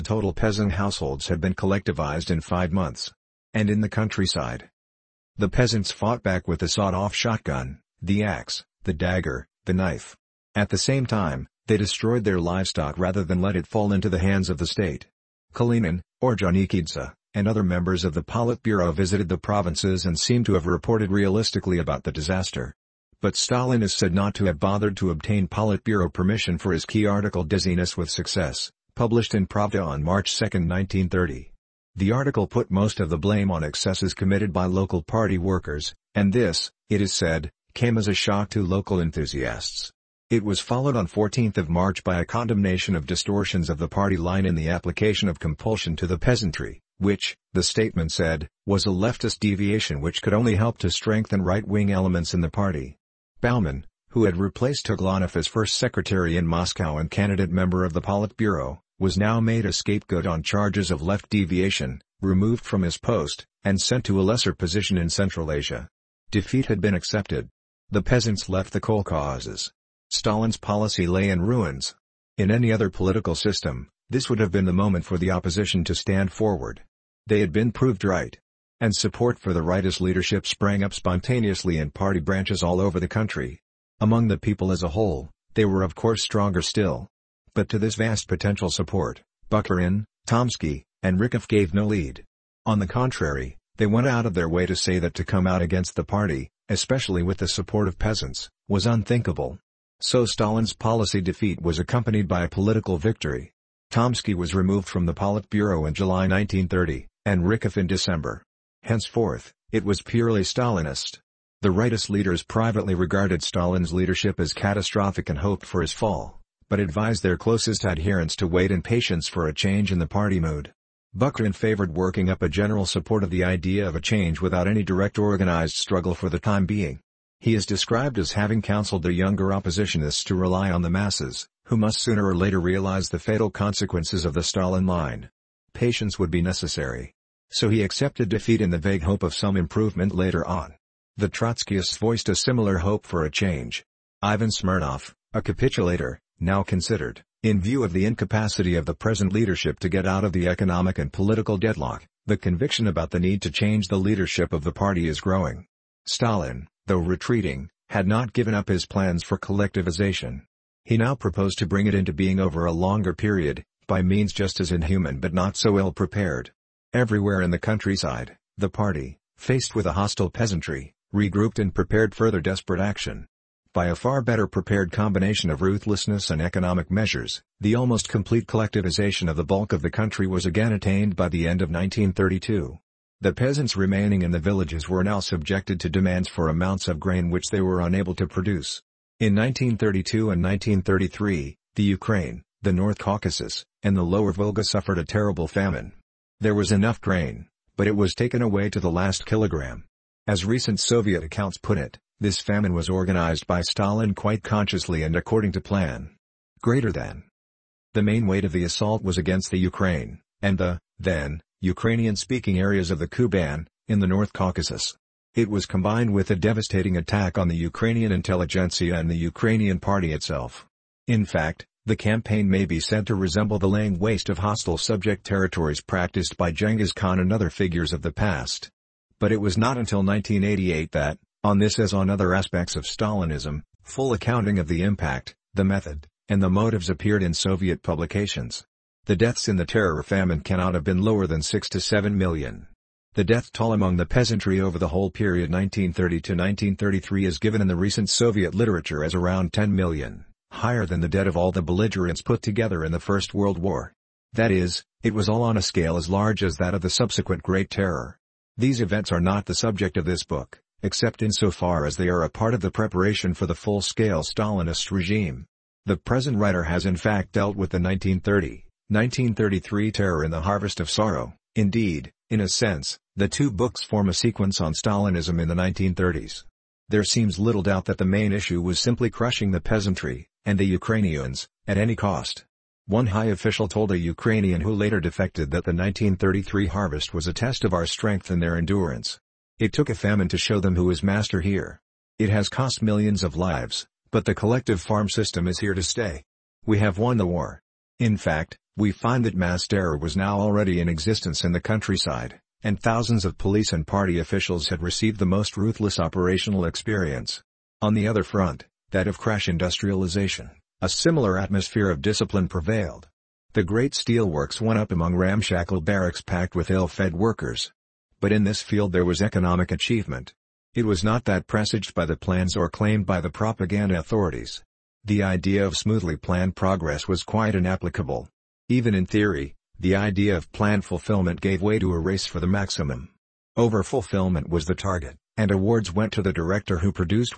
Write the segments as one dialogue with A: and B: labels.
A: Total peasant households had been collectivized in 5 months. And in the countryside, the peasants fought back with the sawed-off shotgun, the axe, the dagger, the knife. At the same time, they destroyed their livestock rather than let it fall into the hands of the state. Kalinin, Orjonikidze, and other members of the Politburo visited the provinces and seem to have reported realistically about the disaster. But Stalin is said not to have bothered to obtain Politburo permission for his key article Dizziness with Success, published in Pravda on March 2, 1930. The article put most of the blame on excesses committed by local party workers, and this, it is said, came as a shock to local enthusiasts. It was followed on 14 March by a condemnation of distortions of the party line in the application of compulsion to the peasantry, which, the statement said, was a leftist deviation which could only help to strengthen right-wing elements in the party. Bauman, who had replaced Tuglanov as first secretary in Moscow and candidate member of the Politburo, was now made a scapegoat on charges of left deviation, removed from his post, and sent to a lesser position in Central Asia. Defeat had been accepted. The peasants left the kolkhozes. Stalin's policy lay in ruins. In any other political system, this would have been the moment for the opposition to stand forward. They had been proved right. And support for the rightist leadership sprang up spontaneously in party branches all over the country. Among the people as a whole, they were of course stronger still. But to this vast potential support, Bukharin, Tomsky, and Rykov gave no lead. On the contrary, they went out of their way to say that to come out against the party, especially with the support of peasants, was unthinkable. So Stalin's policy defeat was accompanied by a political victory. Tomsky was removed from the Politburo in July 1930, and Rykov in December. Henceforth, it was purely Stalinist. The rightist leaders privately regarded Stalin's leadership as catastrophic and hoped for his fall, but advised their closest adherents to wait in patience for a change in the party mood. Bukharin favored working up a general support of the idea of a change without any direct organized struggle for the time being. He is described as having counseled the younger oppositionists to rely on the masses, who must sooner or later realize the fatal consequences of the Stalin line. Patience would be necessary. So he accepted defeat in the vague hope of some improvement later on. The Trotskyists voiced a similar hope for a change. Ivan Smirnov, a capitulator, now considered, in view of the incapacity of the present leadership to get out of the economic and political deadlock, the conviction about the need to change the leadership of the party is growing. Stalin, though retreating, had not given up his plans for collectivization. He now proposed to bring it into being over a longer period, by means just as inhuman but not so ill-prepared. Everywhere in the countryside, the party, faced with a hostile peasantry, regrouped and prepared further desperate action. By a far better prepared combination of ruthlessness and economic measures, the almost complete collectivization of the bulk of the country was again attained by the end of 1932. The peasants remaining in the villages were now subjected to demands for amounts of grain which they were unable to produce. In 1932 and 1933, the Ukraine, the North Caucasus, and the Lower Volga suffered a terrible famine. There was enough grain, but it was taken away to the last kilogram. As recent Soviet accounts put it, this famine was organized by Stalin quite consciously and according to plan. The main weight of the assault was against the Ukraine, and the, then, Ukrainian-speaking areas of the Kuban, in the North Caucasus. It was combined with a devastating attack on the Ukrainian intelligentsia and the Ukrainian party itself. In fact, the campaign may be said to resemble the laying waste of hostile subject territories practiced by Genghis Khan and other figures of the past. But it was not until 1988 that, on this as on other aspects of Stalinism, full accounting of the impact, the method, and the motives appeared in Soviet publications. The deaths in the terror famine cannot have been lower than 6 to 7 million. The death toll among the peasantry over the whole period 1930 to 1933 is given in the recent Soviet literature as around 10 million, higher than the dead of all the belligerents put together in the First World War. That is, it was all on a scale as large as that of the subsequent Great Terror. These events are not the subject of this book, except insofar as they are a part of the preparation for the full-scale Stalinist regime. The present writer has in fact dealt with the 1933 terror in The Harvest of Sorrow. Indeed, in a sense, the two books form a sequence on Stalinism in the 1930s. There seems little doubt that the main issue was simply crushing the peasantry, and the Ukrainians, at any cost. One high official told a Ukrainian who later defected that the 1933 harvest was a test of our strength and their endurance. It took a famine to show them who is master here. It has cost millions of lives, but the collective farm system is here to stay. We have won the war. In fact, We find that mass terror was now already in existence in the countryside, and thousands of police and party officials had received the most ruthless operational experience. On the other front, that of crash industrialization, a similar atmosphere of discipline prevailed. The great steelworks went up among ramshackle barracks packed with ill-fed workers. But in this field there was economic achievement. It was not that presaged by the plans or claimed by the propaganda authorities. The idea of smoothly planned progress was quite inapplicable. Even in theory, the idea of planned fulfillment gave way to a race for the maximum. Overfulfillment was the target, and awards went to the director who produced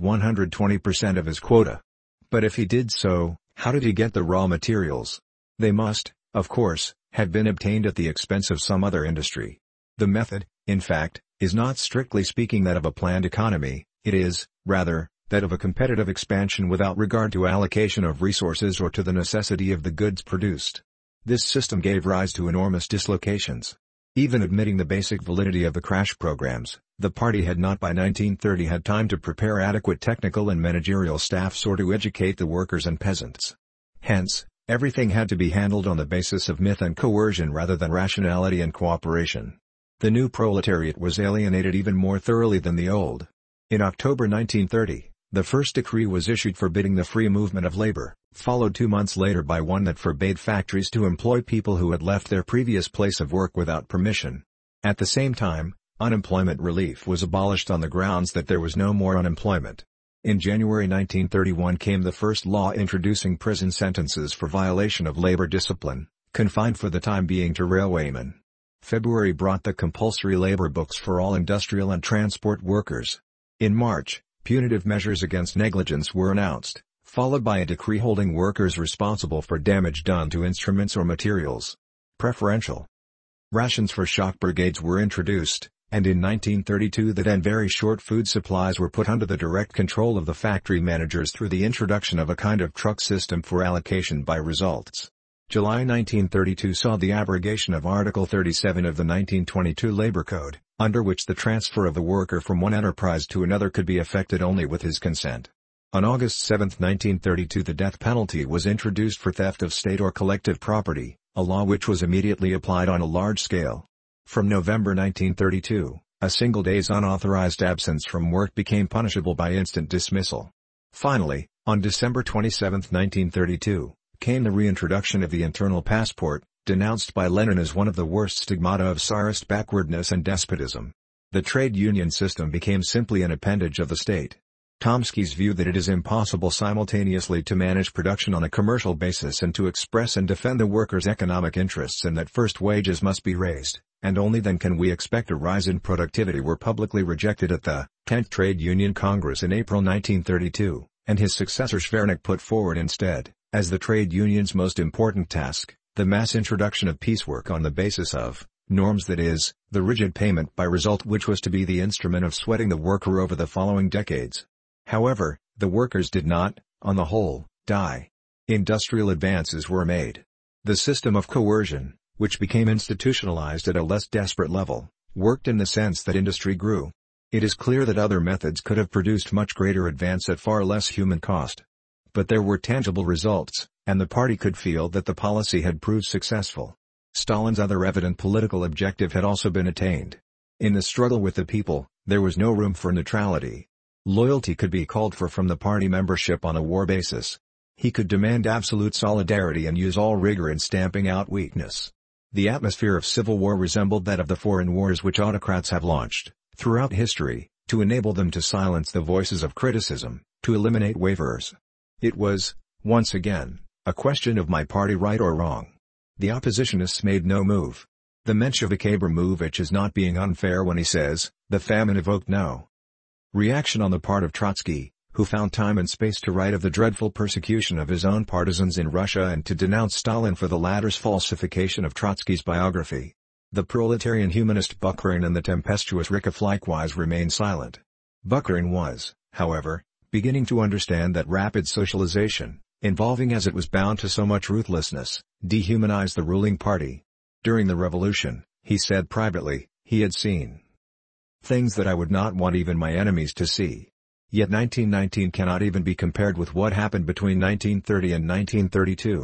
A: 120% of his quota. But if he did so, how did he get the raw materials? They must, of course, have been obtained at the expense of some other industry. The method, in fact, is not strictly speaking that of a planned economy, it is, rather, that of a competitive expansion without regard to allocation of resources or to the necessity of the goods produced. This system gave rise to enormous dislocations. Even admitting the basic validity of the crash programs, the party had not by 1930 had time to prepare adequate technical and managerial staffs or to educate the workers and peasants. Hence, everything had to be handled on the basis of myth and coercion rather than rationality and cooperation. The new proletariat was alienated even more thoroughly than the old. In October 1930, the first decree was issued forbidding the free movement of labor, followed 2 months later by one that forbade factories to employ people who had left their previous place of work without permission. At the same time, unemployment relief was abolished on the grounds that there was no more unemployment. In January 1931 came the first law introducing prison sentences for violation of labor discipline, confined for the time being to railwaymen. February brought the compulsory labor books for all industrial and transport workers. In March, punitive measures against negligence were announced, followed by a decree holding workers responsible for damage done to instruments or materials. Preferential rations for shock brigades were introduced, and in 1932 the then very short food supplies were put under the direct control of the factory managers through the introduction of a kind of truck system for allocation by results. July 1932 saw the abrogation of Article 37 of the 1922 Labor Code, under which the transfer of a worker from one enterprise to another could be effected only with his consent. On August 7, 1932 the death penalty was introduced for theft of state or collective property, a law which was immediately applied on a large scale. From November 1932, a single day's unauthorized absence from work became punishable by instant dismissal. Finally, on December 27, 1932, came the reintroduction of the internal passport, denounced by Lenin as one of the worst stigmata of Tsarist backwardness and despotism. The trade union system became simply an appendage of the state. Tomsky's view that it is impossible simultaneously to manage production on a commercial basis and to express and defend the workers' economic interests, and that first wages must be raised, and only then can we expect a rise in productivity, were publicly rejected at the 10th Trade Union Congress in April 1932, and his successor Schwernik put forward instead, as the trade union's most important task, the mass introduction of piecework on the basis of norms, that is, the rigid payment by result which was to be the instrument of sweating the worker over the following decades. However, the workers did not, on the whole, die. Industrial advances were made. The system of coercion, which became institutionalized at a less desperate level, worked in the sense that industry grew. It is clear that other methods could have produced much greater advance at far less human cost. But there were tangible results, and the party could feel that the policy had proved successful. Stalin's other evident political objective had also been attained. In the struggle with the people, there was no room for neutrality. Loyalty could be called for from the party membership on a war basis. He could demand absolute solidarity and use all rigor in stamping out weakness. The atmosphere of civil war resembled that of the foreign wars which autocrats have launched, throughout history, to enable them to silence the voices of criticism, to eliminate waverers. It was, once again, a question of my party right or wrong. The oppositionists made no move. The Menshevik Abramovich is not being unfair when he says, the famine evoked no reaction on the part of Trotsky, who found time and space to write of the dreadful persecution of his own partisans in Russia and to denounce Stalin for the latter's falsification of Trotsky's biography. The proletarian humanist Bukharin and the tempestuous Rykov likewise remained silent. Bukharin was, however, beginning to understand that rapid socialization, involving as it was bound to so much ruthlessness, dehumanized the ruling party. During the revolution, he said privately, he had seen things that I would not want even my enemies to see. Yet 1919 cannot even be compared with what happened between 1930 and 1932.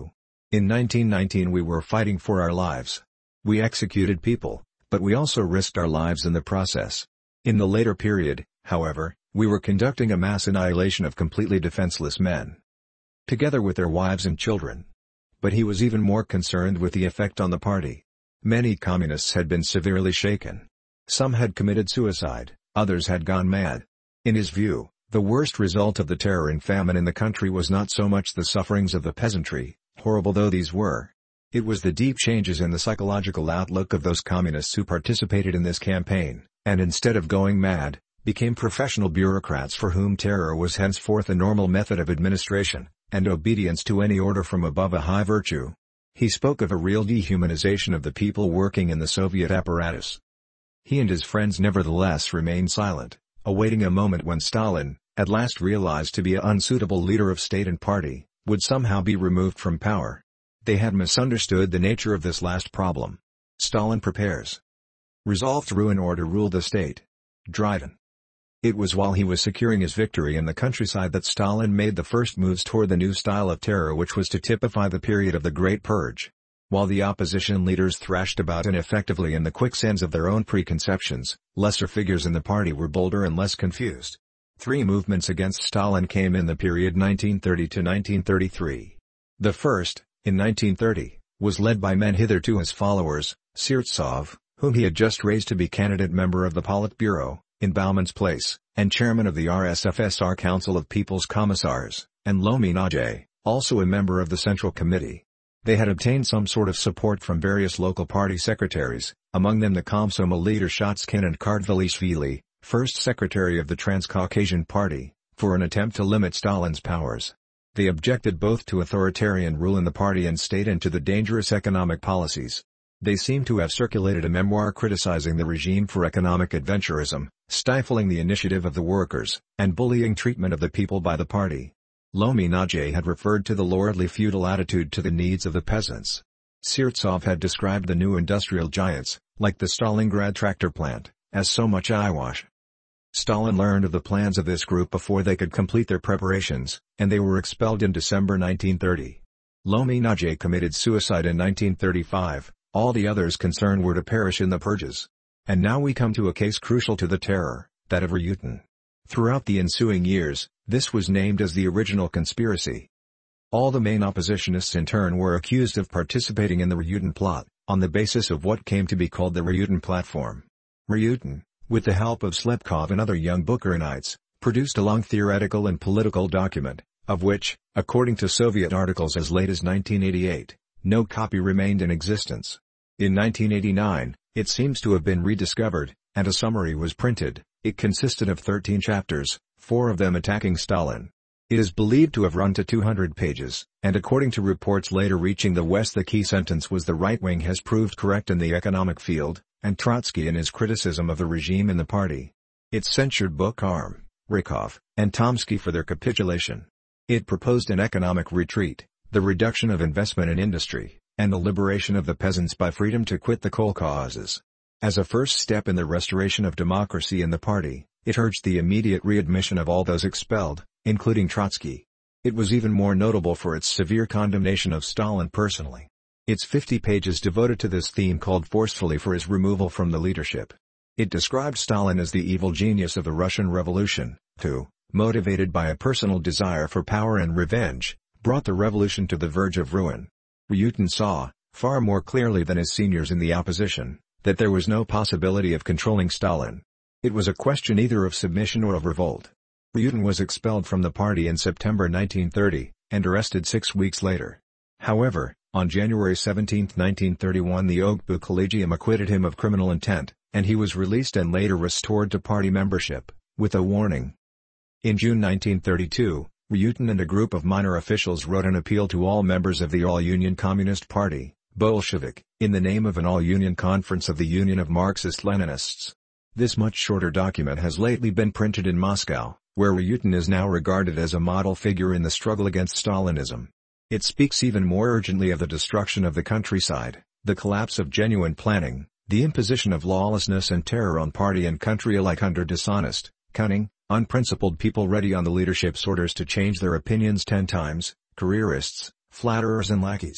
A: In 1919 we were fighting for our lives. We executed people, but we also risked our lives in the process. In the later period, however, we were conducting a mass annihilation of completely defenseless men, together with their wives and children. But he was even more concerned with the effect on the party. Many communists had been severely shaken. Some had committed suicide, others had gone mad. In his view, the worst result of the terror and famine in the country was not so much the sufferings of the peasantry, horrible though these were. It was the deep changes in the psychological outlook of those communists who participated in this campaign, and instead of going mad, became professional bureaucrats for whom terror was henceforth a normal method of administration, and obedience to any order from above a high virtue. He spoke of a real dehumanization of the people working in the Soviet apparatus. He and his friends nevertheless remained silent, awaiting a moment when Stalin, at last realized to be an unsuitable leader of state and party, would somehow be removed from power. They had misunderstood the nature of this last problem. Stalin prepares. Resolved to ruin or to rule the state. Dryden. It was while he was securing his victory in the countryside that Stalin made the first moves toward the new style of terror which was to typify the period of the Great Purge. While the opposition leaders thrashed about ineffectively in the quicksands of their own preconceptions, lesser figures in the party were bolder and less confused. Three movements against Stalin came in the period 1930 to 1933. The first, in 1930, was led by men hitherto his followers, Sirtsov, whom he had just raised to be candidate member of the Politburo, in Bauman's place, and chairman of the RSFSR Council of People's Commissars, and Lomi Nadje, also a member of the Central Committee. They had obtained some sort of support from various local party secretaries, among them the Komsomol leader Shotskin and Kardvelishvili, first secretary of the Transcaucasian Party, for an attempt to limit Stalin's powers. They objected both to authoritarian rule in the party and state and to the dangerous economic policies. They seem to have circulated a memoir criticizing the regime for economic adventurism, stifling the initiative of the workers, and bullying treatment of the people by the party. Lomi Nadje had referred to the lordly feudal attitude to the needs of the peasants. Sirtsov had described the new industrial giants, like the Stalingrad tractor plant, as so much eyewash. Stalin learned of the plans of this group before they could complete their preparations, and they were expelled in December 1930. Lomi Nadje committed suicide in 1935, all the others concerned were to perish in the purges. And now we come to a case crucial to the terror, that of Ryutin. Throughout the ensuing years, this was named as the original conspiracy. All the main oppositionists in turn were accused of participating in the Ryutin plot, on the basis of what came to be called the Ryutin Platform. Ryutin, with the help of Slepkov and other young Bukharinites, produced a long theoretical and political document, of which, according to Soviet articles as late as 1988, no copy remained in existence. In 1989, it seems to have been rediscovered, and a summary was printed. It consisted of 13 chapters, 4 of them attacking Stalin. It is believed to have run to 200 pages, and according to reports later reaching the West the key sentence was the right wing has proved correct in the economic field, and Trotsky in his criticism of the regime in the party. It censured Bukharin, Rykov, and Tomsky for their capitulation. It proposed an economic retreat, the reduction of investment in industry, and the liberation of the peasants by freedom to quit the kolkhozes. As a first step in the restoration of democracy in the party, it urged the immediate readmission of all those expelled, including Trotsky. It was even more notable for its severe condemnation of Stalin personally. Its 50 pages devoted to this theme called forcefully for his removal from the leadership. It described Stalin as the evil genius of the Russian Revolution, who, motivated by a personal desire for power and revenge, brought the revolution to the verge of ruin. Ryutin saw, far more clearly than his seniors in the opposition, that there was no possibility of controlling Stalin. It was a question either of submission or of revolt. Ryutin was expelled from the party in September 1930, and arrested 6 weeks later. However, on January 17, 1931 the Ogbu Collegium acquitted him of criminal intent, and he was released and later restored to party membership, with a warning. In June 1932, Ryutin and a group of minor officials wrote an appeal to all members of the All-Union Communist Party, Bolshevik, in the name of an All-Union Conference of the Union of Marxist-Leninists. This much shorter document has lately been printed in Moscow, where Ryutin is now regarded as a model figure in the struggle against Stalinism. It speaks even more urgently of the destruction of the countryside, the collapse of genuine planning, the imposition of lawlessness and terror on party and country alike under dishonest, cunning, unprincipled people ready on the leadership's orders to change their opinions 10 times, careerists, flatterers and lackeys.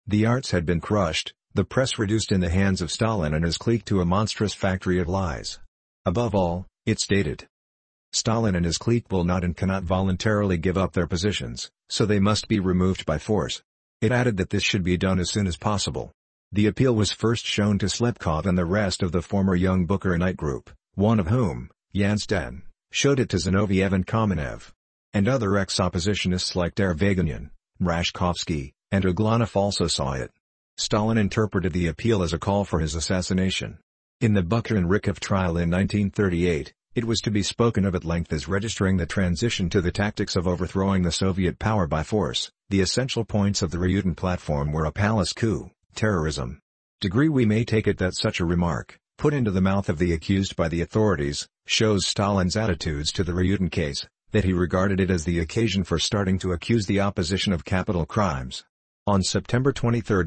A: The arts had been crushed, the press reduced in the hands of Stalin and his clique to a monstrous factory of lies. Above all, it stated, Stalin and his clique will not and cannot voluntarily give up their positions, so they must be removed by force. It added that this should be done as soon as possible. The appeal was first shown to Slepkov and the rest of the former Young Bukharinite group, one of whom, Yanstan, showed it to Zinoviev and Kamenev. And other ex-oppositionists like Derevyanin, Mrashkovsky, and Uglanov also saw it. Stalin interpreted the appeal as a call for his assassination. In the Bukharin-Rykov trial in 1938, it was to be spoken of at length as registering the transition to the tactics of overthrowing the Soviet power by force. The essential points of the Ryutin platform were a palace coup, terrorism. We may take it that such a remark, put into the mouth of the accused by the authorities, shows Stalin's attitudes to the Ryutin case, that he regarded it as the occasion for starting to accuse the opposition of capital crimes. On September 23,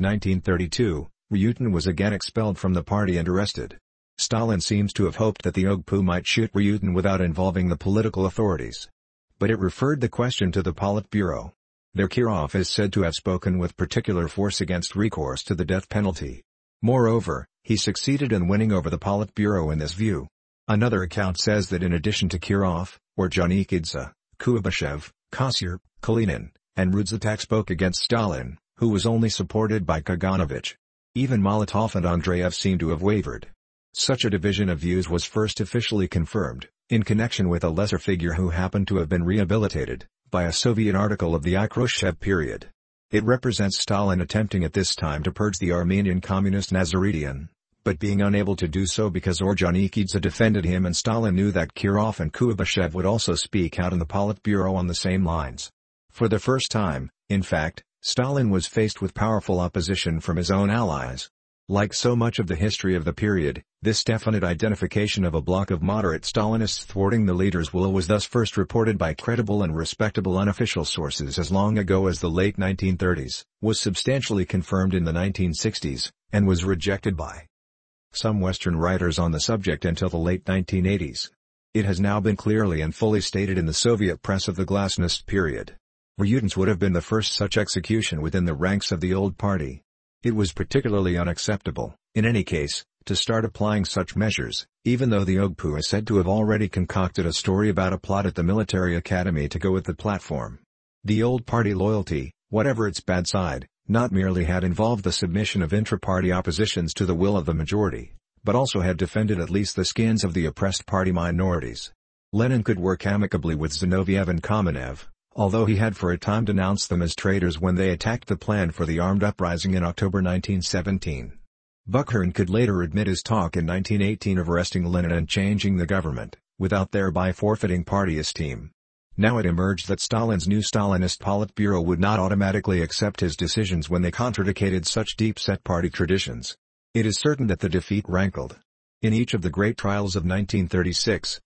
A: 1932, Ryutin was again expelled from the party and arrested. Stalin seems to have hoped that the OGPU might shoot Ryutin without involving the political authorities. But it referred the question to the Politburo. There Kirov is said to have spoken with particular force against recourse to the death penalty. Moreover, he succeeded in winning over the Politburo in this view. Another account says that in addition to Kirov, Ordzhonikidze, Kuibyshev, Kosyr, Kalinin, and Rudzatak spoke against Stalin, who was only supported by Kaganovich. Even Molotov and Andreev seem to have wavered. Such a division of views was first officially confirmed, in connection with a lesser figure who happened to have been rehabilitated, by a Soviet article of the Khrushchev period. It represents Stalin attempting at this time to purge the Armenian communist Nazaridian, but being unable to do so because Ordzhonikidze defended him and Stalin knew that Kirov and Kuibyshev would also speak out in the Politburo on the same lines. For the first time, in fact, Stalin was faced with powerful opposition from his own allies. Like so much of the history of the period, this definite identification of a bloc of moderate Stalinists thwarting the leader's will was thus first reported by credible and respectable unofficial sources as long ago as the late 1930s, was substantially confirmed in the 1960s, and was rejected by some Western writers on the subject until the late 1980s. It has now been clearly and fully stated in the Soviet press of the Glasnost period. Ryutin's would have been the first such execution within the ranks of the old party. It was particularly unacceptable, in any case, to start applying such measures, even though the OGPU is said to have already concocted a story about a plot at the military academy to go with the platform. The old party loyalty, whatever its bad side, not merely had involved the submission of intra-party oppositions to the will of the majority, but also had defended at least the skins of the oppressed party minorities. Lenin could work amicably with Zinoviev and Kamenev, although he had for a time denounced them as traitors when they attacked the plan for the armed uprising in October 1917. Bukharin could later admit his talk in 1918 of arresting Lenin and changing the government, without thereby forfeiting party esteem. Now it emerged that Stalin's new Stalinist Politburo would not automatically accept his decisions when they contradicted such deep-set party traditions. It is certain that the defeat rankled. In each of the great trials of 1936,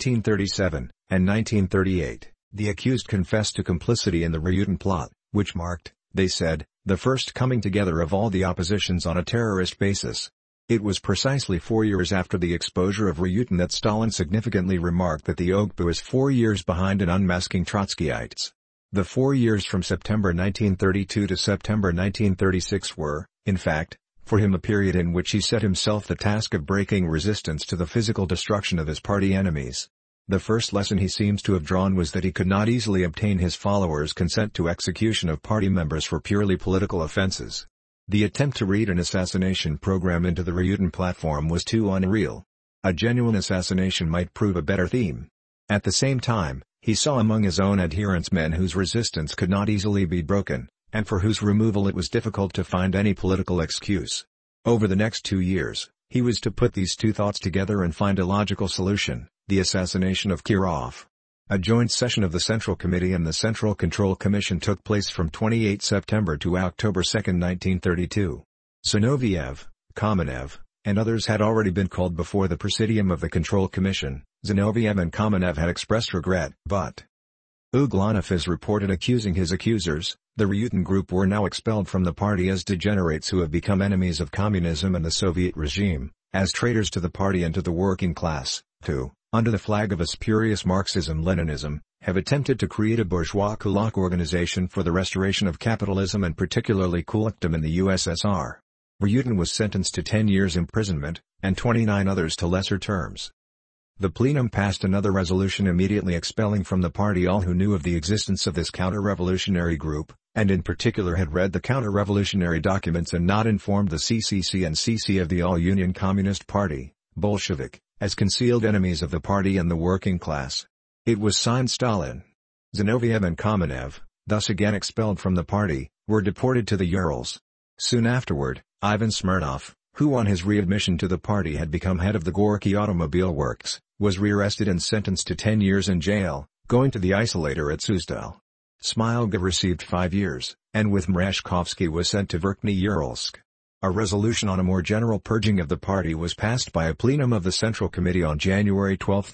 A: 1937, and 1938, the accused confessed to complicity in the Ryutin plot, which marked, they said, the first coming together of all the oppositions on a terrorist basis. It was precisely 4 years after the exposure of Ryutin that Stalin significantly remarked that the OGPU is 4 years behind in unmasking Trotskyites. The 4 years from September 1932 to September 1936 were, in fact, for him a period in which he set himself the task of breaking resistance to the physical destruction of his party enemies. The first lesson he seems to have drawn was that he could not easily obtain his followers' consent to execution of party members for purely political offenses. The attempt to read an assassination program into the Ryutin platform was too unreal. A genuine assassination might prove a better theme. At the same time, he saw among his own adherents men whose resistance could not easily be broken, and for whose removal it was difficult to find any political excuse. Over the next 2 years, he was to put these two thoughts together and find a logical solution. The assassination of Kirov. A joint session of the Central Committee and the Central Control Commission took place from 28 September to October 2, 1932. Zinoviev, Kamenev, and others had already been called before the Presidium of the Control Commission. Zinoviev and Kamenev had expressed regret, but Uglanov is reported accusing his accusers. The Ryutin group were now expelled from the party as degenerates who have become enemies of communism and the Soviet regime, as traitors to the party and to the working class, too. Under the flag of a spurious Marxism-Leninism, have attempted to create a bourgeois kulak organization for the restoration of capitalism and particularly kulakdom in the USSR. Ryutin was sentenced to 10 years imprisonment, and 29 others to lesser terms. The plenum passed another resolution immediately expelling from the party all who knew of the existence of this counter-revolutionary group, and in particular had read the counter-revolutionary documents and not informed the CCC and CC of the All-Union Communist Party, Bolshevik, as concealed enemies of the party and the working class. It was signed Stalin. Zinoviev and Kamenev, thus again expelled from the party, were deported to the Urals. Soon afterward, Ivan Smirnov, who on his readmission to the party had become head of the Gorky Automobile Works, was rearrested and sentenced to 10 years in jail, going to the isolator at Suzdal. Smilga received 5 years, and with Mrashkovsky was sent to Verkhny Uralsk. A resolution on a more general purging of the party was passed by a plenum of the Central Committee on January 12,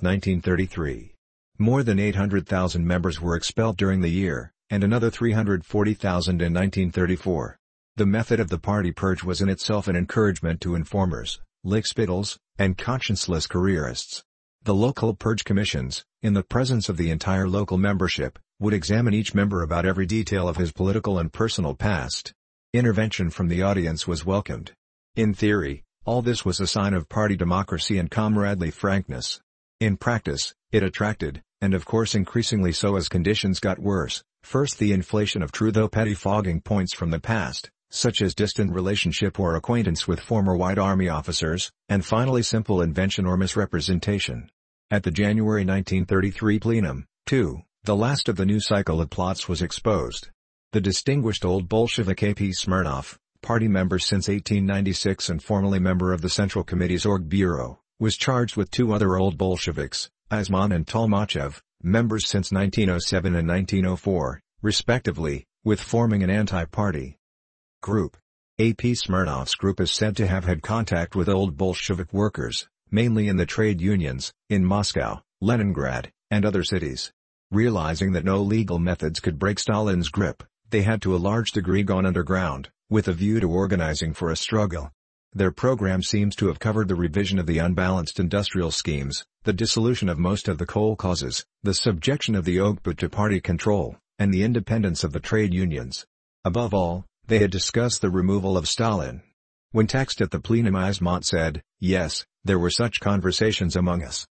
A: 1933. More than 800,000 members were expelled during the year, and another 340,000 in 1934. The method of the party purge was in itself an encouragement to informers, lickspittles, and conscienceless careerists. The local purge commissions, in the presence of the entire local membership, would examine each member about every detail of his political and personal past. Intervention from the audience was welcomed. In theory, all this was a sign of party democracy and comradely frankness. In practice, it attracted, and of course increasingly so as conditions got worse, first the inflation of true though pettifogging points from the past, such as distant relationship or acquaintance with former White Army officers, and finally simple invention or misrepresentation. At the January 1933 plenum, too, the last of the new cycle of plots was exposed. The distinguished old Bolshevik A.P. Smirnov, party member since 1896 and formerly member of the Central Committee's Org Bureau, was charged with 2 other old Bolsheviks, Aizman and Tolmachev, members since 1907 and 1904, respectively, with forming an anti-party group. A.P. Smirnov's group is said to have had contact with old Bolshevik workers, mainly in the trade unions, in Moscow, Leningrad, and other cities. Realizing that no legal methods could break Stalin's grip, they had to a large degree gone underground, with a view to organizing for a struggle. Their program seems to have covered the revision of the unbalanced industrial schemes, the dissolution of most of the kolkhozes, the subjection of the Ogbut to party control, and the independence of the trade unions. Above all, they had discussed the removal of Stalin. When taxed at the plenum, Aizman said, "Yes, there were such conversations among us.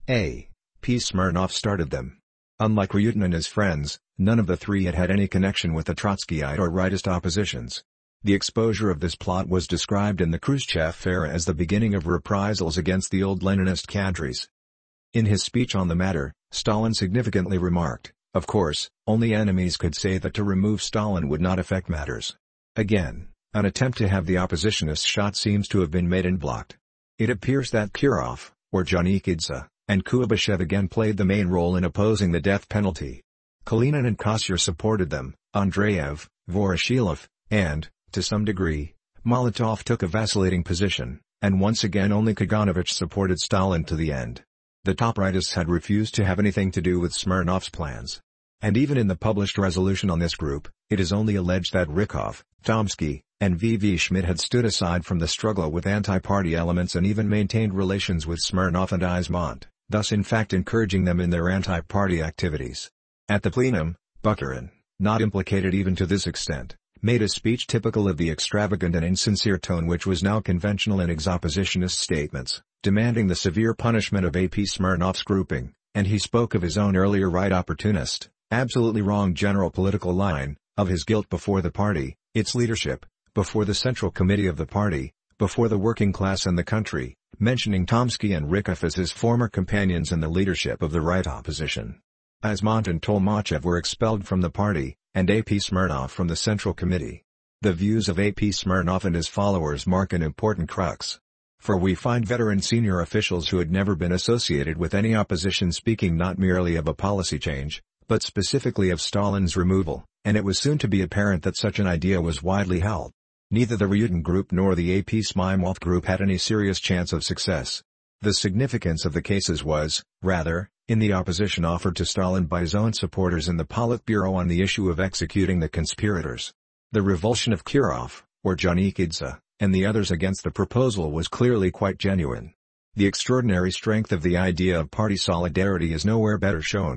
A: A.P. Smirnov started them." Unlike Ryutin and his friends, none of the three had had any connection with the Trotskyite or rightist oppositions. The exposure of this plot was described in the Khrushchev era as the beginning of reprisals against the old Leninist cadres. In his speech on the matter, Stalin significantly remarked, "Of course, only enemies could say that to remove Stalin would not affect matters." Again, an attempt to have the oppositionists shot seems to have been made and blocked. It appears that Kirov, or Janikidze, and Kuibyshev again played the main role in opposing the death penalty. Kalinin and Kossyr supported them, Andreev, Voroshilov, and, to some degree, Molotov took a vacillating position, and once again only Kaganovich supported Stalin to the end. The top rightists had refused to have anything to do with Smirnov's plans. And even in the published resolution on this group, it is only alleged that Rykov, Tomsky, and V.V. Schmidt had stood aside from the struggle with anti-party elements and even maintained relations with Smirnov and Aizman, thus in fact encouraging them in their anti-party activities. At the plenum, Bukharin, not implicated even to this extent, made a speech typical of the extravagant and insincere tone which was now conventional in ex-oppositionist statements, demanding the severe punishment of A.P. Smirnov's grouping, and he spoke of his own earlier right opportunist, absolutely wrong general political line, of his guilt before the party, its leadership, before the Central Committee of the party, before the working class and the country, mentioning Tomsky and Rykov as his former companions in the leadership of the right opposition. Aizman and Tolmachev were expelled from the party, and A.P. Smirnov from the Central Committee. The views of A.P. Smirnov and his followers mark an important crux. For we find veteran senior officials who had never been associated with any opposition speaking not merely of a policy change, but specifically of Stalin's removal, and it was soon to be apparent that such an idea was widely held. Neither the Ryutin group nor the A.P. Smirnov group had any serious chance of success. The significance of the cases was, rather, in the opposition offered to Stalin by his own supporters in the Politburo on the issue of executing the conspirators. The revulsion of Kirov, or Janikidze, and the others against the proposal was clearly quite genuine. The extraordinary strength of the idea of party solidarity is nowhere better shown.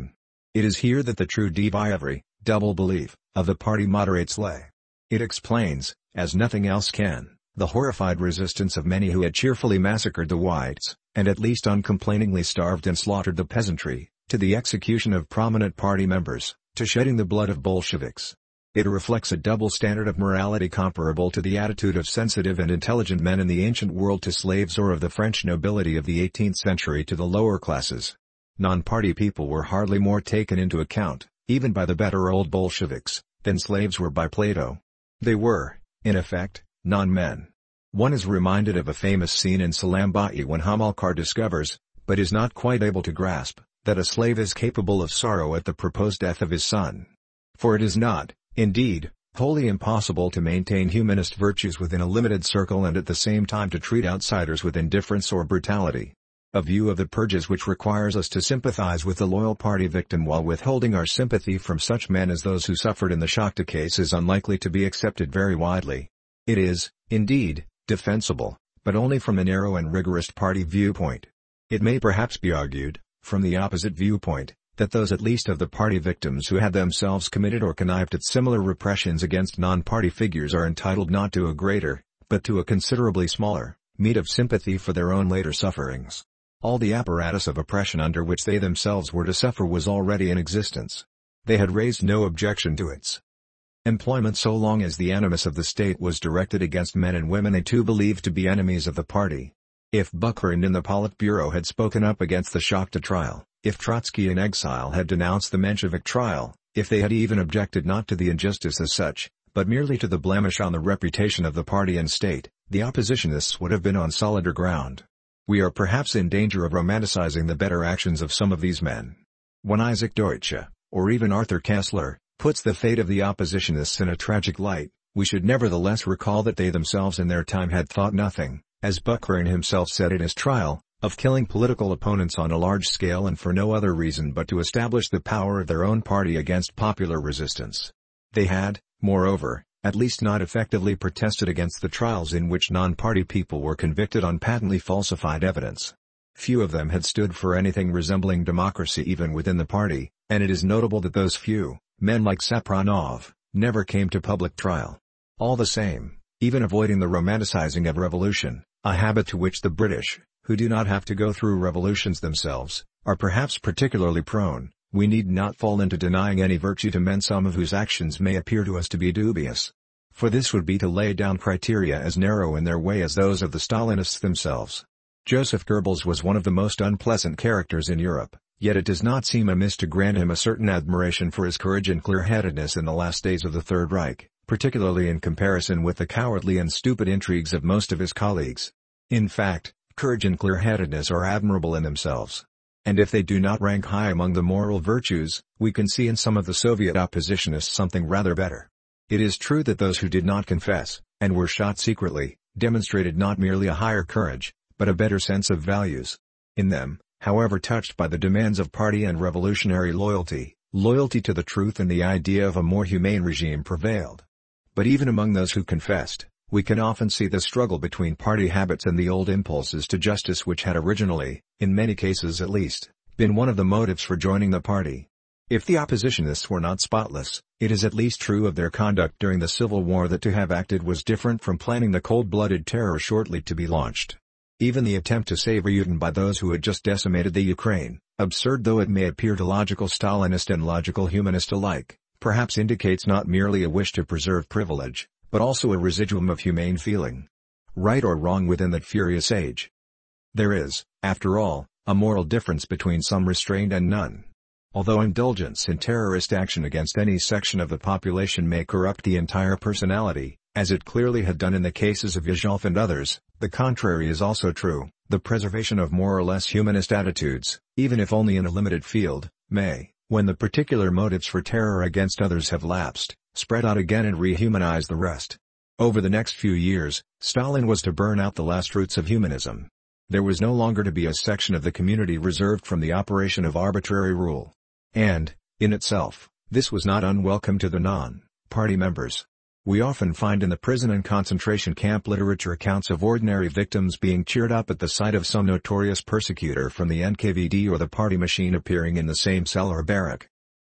A: It is here that the true every double belief of the party moderates lay. It explains, as nothing else can, the horrified resistance of many who had cheerfully massacred the whites, and at least uncomplainingly starved and slaughtered the peasantry, to the execution of prominent party members, to shedding the blood of Bolsheviks. It reflects a double standard of morality comparable to the attitude of sensitive and intelligent men in the ancient world to slaves or of the French nobility of the 18th century to the lower classes. Non-party people were hardly more taken into account, even by the better old Bolsheviks, than slaves were by Plato. They were, in effect, non-men. One is reminded of a famous scene in Salam Bâ'i when Hamilcar discovers, but is not quite able to grasp, that a slave is capable of sorrow at the proposed death of his son. For it is not, indeed, wholly impossible to maintain humanist virtues within a limited circle and at the same time to treat outsiders with indifference or brutality. A view of the purges which requires us to sympathize with the loyal party victim while withholding our sympathy from such men as those who suffered in the Shakhta case is unlikely to be accepted very widely. It is, indeed, defensible, but only from a narrow and rigorous party viewpoint. It may perhaps be argued, from the opposite viewpoint, that those at least of the party victims who had themselves committed or connived at similar repressions against non-party figures are entitled not to a greater, but to a considerably smaller, meed of sympathy for their own later sufferings. All the apparatus of oppression under which they themselves were to suffer was already in existence. They had raised no objection to its employment so long as the animus of the state was directed against men and women they too believed to be enemies of the party. If Bukharin in the Politburo had spoken up against the Shakhta trial, if Trotsky in exile had denounced the Menshevik trial, if they had even objected not to the injustice as such, but merely to the blemish on the reputation of the party and state, the oppositionists would have been on solider ground. We are perhaps in danger of romanticizing the better actions of some of these men. When Isaac Deutsche, or even Arthur Koestler, puts the fate of the oppositionists in a tragic light, we should nevertheless recall that they themselves in their time had thought nothing, as Bukharin himself said in his trial, of killing political opponents on a large scale and for no other reason but to establish the power of their own party against popular resistance. They had, moreover, at least not effectively protested against the trials in which non-party people were convicted on patently falsified evidence. Few of them had stood for anything resembling democracy even within the party, and it is notable that those few, men like Sapronov, never came to public trial. All the same, even avoiding the romanticizing of revolution, a habit to which the British, who do not have to go through revolutions themselves, are perhaps particularly prone, we need not fall into denying any virtue to men some of whose actions may appear to us to be dubious. For this would be to lay down criteria as narrow in their way as those of the Stalinists themselves. Joseph Goebbels was one of the most unpleasant characters in Europe, yet it does not seem amiss to grant him a certain admiration for his courage and clear-headedness in the last days of the Third Reich, particularly in comparison with the cowardly and stupid intrigues of most of his colleagues. In fact, courage and clear-headedness are admirable in themselves. And if they do not rank high among the moral virtues, we can see in some of the Soviet oppositionists something rather better. It is true that those who did not confess, and were shot secretly, demonstrated not merely a higher courage, but a better sense of values. In them, however touched by the demands of party and revolutionary loyalty, loyalty to the truth and the idea of a more humane regime prevailed. But even among those who confessed, we can often see the struggle between party habits and the old impulses to justice which had originally, in many cases at least, been one of the motives for joining the party. If the oppositionists were not spotless, it is at least true of their conduct during the Civil War that to have acted was different from planning the cold-blooded terror shortly to be launched. Even the attempt to save Ryutin by those who had just decimated the Ukraine, absurd though it may appear to logical Stalinist and logical humanist alike, perhaps indicates not merely a wish to preserve privilege, but also a residuum of humane feeling. Right or wrong within that furious age. There is, after all, a moral difference between some restraint and none. Although indulgence in terrorist action against any section of the population may corrupt the entire personality, as it clearly had done in the cases of Yezhov and others, the contrary is also true. The preservation of more or less humanist attitudes, even if only in a limited field, may, when the particular motives for terror against others have lapsed, spread out again and rehumanize the rest. Over the next few years, Stalin was to burn out the last roots of humanism. There was no longer to be a section of the community reserved from the operation of arbitrary rule. And, in itself, this was not unwelcome to the non-party members. We often find in the prison and concentration camp literature accounts of ordinary victims being cheered up at the sight of some notorious persecutor from the NKVD or the party machine appearing in the same cell or barrack.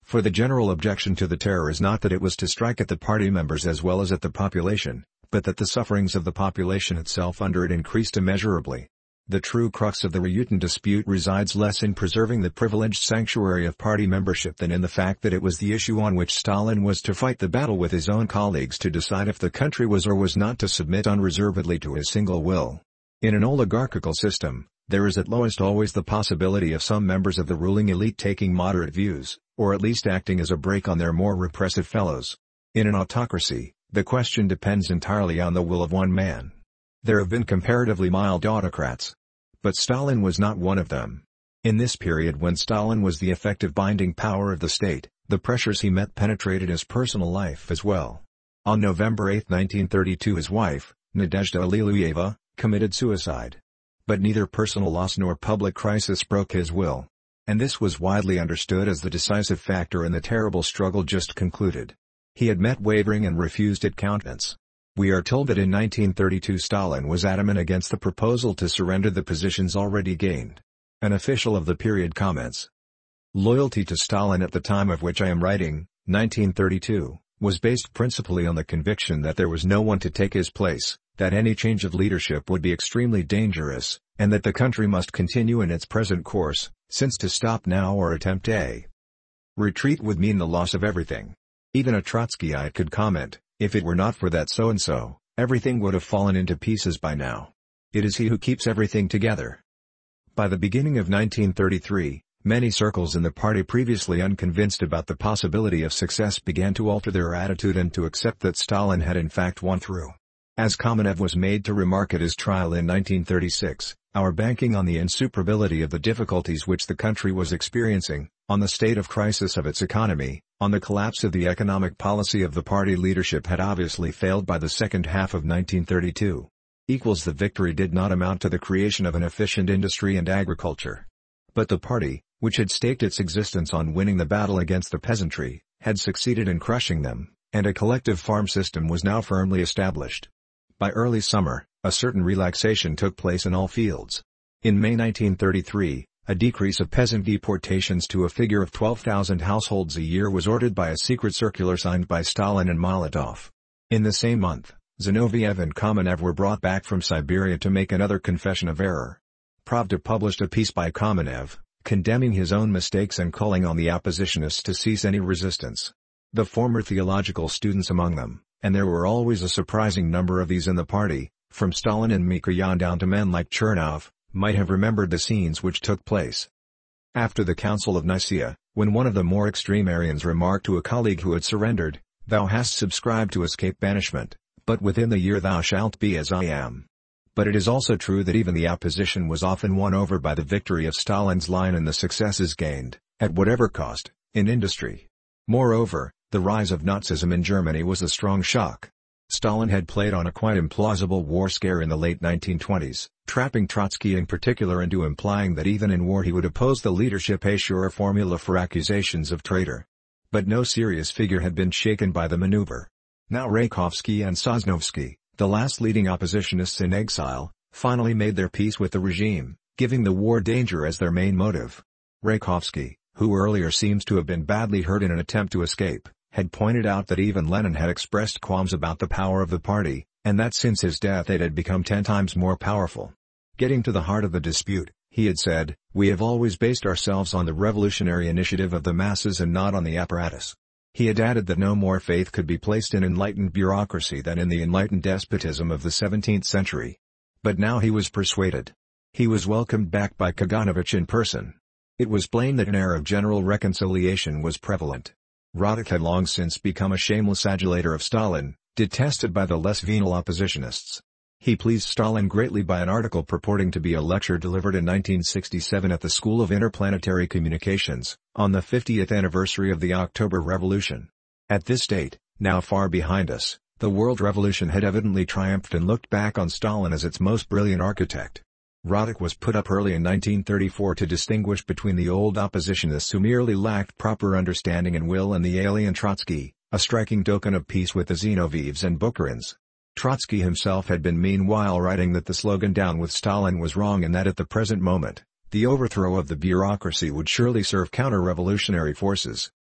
A: For the general objection to the terror is not that it was to strike at the party members as well as at the population, but that the sufferings of the population itself under it increased immeasurably. The true crux of the Rayutin dispute resides less in preserving the privileged sanctuary of party membership than in the fact that it was the issue on which Stalin was to fight the battle with his own colleagues to decide if the country was or was not to submit unreservedly to his single will. In an oligarchical system, there is at lowest always the possibility of some members of the ruling elite taking moderate views, or at least acting as a brake on their more repressive fellows. In an autocracy, the question depends entirely on the will of one man. There have been comparatively mild autocrats. But Stalin was not one of them. In this period when Stalin was the effective binding power of the state, the pressures he met penetrated his personal life as well. On November 8, 1932 his wife, Nadezhda Alliluyeva, committed suicide. But neither personal loss nor public crisis broke his will. And this was widely understood as the decisive factor in the terrible struggle just concluded. He had met wavering and refused it countenance. We are told that in 1932 Stalin was adamant against the proposal to surrender the positions already gained. An official of the period comments. Loyalty to Stalin at the time of which I am writing, 1932, was based principally on the conviction that there was no one to take his place, that any change of leadership would be extremely dangerous, and that the country must continue in its present course, since to stop now or attempt a retreat would mean the loss of everything. Even a Trotskyite could comment, if it were not for that so-and-so, everything would have fallen into pieces by now. It is he who keeps everything together. By the beginning of 1933, many circles in the party previously unconvinced about the possibility of success began to alter their attitude and to accept that Stalin had in fact won through. As Kamenev was made to remark at his trial in 1936, our banking on the insuperability of the difficulties which the country was experiencing, on the state of crisis of its economy, on the collapse of the economic policy of the party leadership had obviously failed by the second half of 1932. The victory did not amount to the creation of an efficient industry and agriculture. But the party, which had staked its existence on winning the battle against the peasantry, had succeeded in crushing them, and a collective farm system was now firmly established. By early summer, a certain relaxation took place in all fields. In May 1933, a decrease of peasant deportations to a figure of 12,000 households a year was ordered by a secret circular signed by Stalin and Molotov. In the same month, Zinoviev and Kamenev were brought back from Siberia to make another confession of error. Pravda published a piece by Kamenev, condemning his own mistakes and calling on the oppositionists to cease any resistance. The former theological students among them, and there were always a surprising number of these in the party, from Stalin and Mikoyan down to men like Chernov, might have remembered the scenes which took place. After the Council of Nicaea, when one of the more extreme Aryans remarked to a colleague who had surrendered, "Thou hast subscribed to escape banishment, but within the year thou shalt be as I am." But it is also true that even the opposition was often won over by the victory of Stalin's line and the successes gained, at whatever cost, in industry. Moreover, the rise of Nazism in Germany was a strong shock. Stalin had played on a quite implausible war scare in the late 1920s, trapping Trotsky in particular into implying that even in war he would oppose the leadership, a sure formula for accusations of traitor. But no serious figure had been shaken by the maneuver. Now Raykovsky and Sosnovsky, the last leading oppositionists in exile, finally made their peace with the regime, giving the war danger as their main motive. Raykovsky, who earlier seems to have been badly hurt in an attempt to escape, had pointed out that even Lenin had expressed qualms about the power of the party, and that since his death it had become 10 times more powerful. Getting to the heart of the dispute, he had said, "We have always based ourselves on the revolutionary initiative of the masses and not on the apparatus." He had added that no more faith could be placed in enlightened bureaucracy than in the enlightened despotism of the 17th century. But now he was persuaded. He was welcomed back by Kaganovich in person. It was plain that an air of general reconciliation was prevalent. Radek had long since become a shameless adulator of Stalin, detested by the less venal oppositionists. He pleased Stalin greatly by an article purporting to be a lecture delivered in 1967 at the School of Interplanetary Communications, on the 50th anniversary of the October Revolution. At this date, now far behind us, the world revolution had evidently triumphed and looked back on Stalin as its most brilliant architect. Radek was put up early in 1934 to distinguish between the old oppositionists who merely lacked proper understanding and will and the alien Trotsky, a striking token of peace with the Zinovievs and Bukharins. Trotsky himself had been meanwhile writing that the slogan "Down with Stalin" was wrong and that at the present moment, the overthrow of the bureaucracy would surely serve counter-revolutionary forces.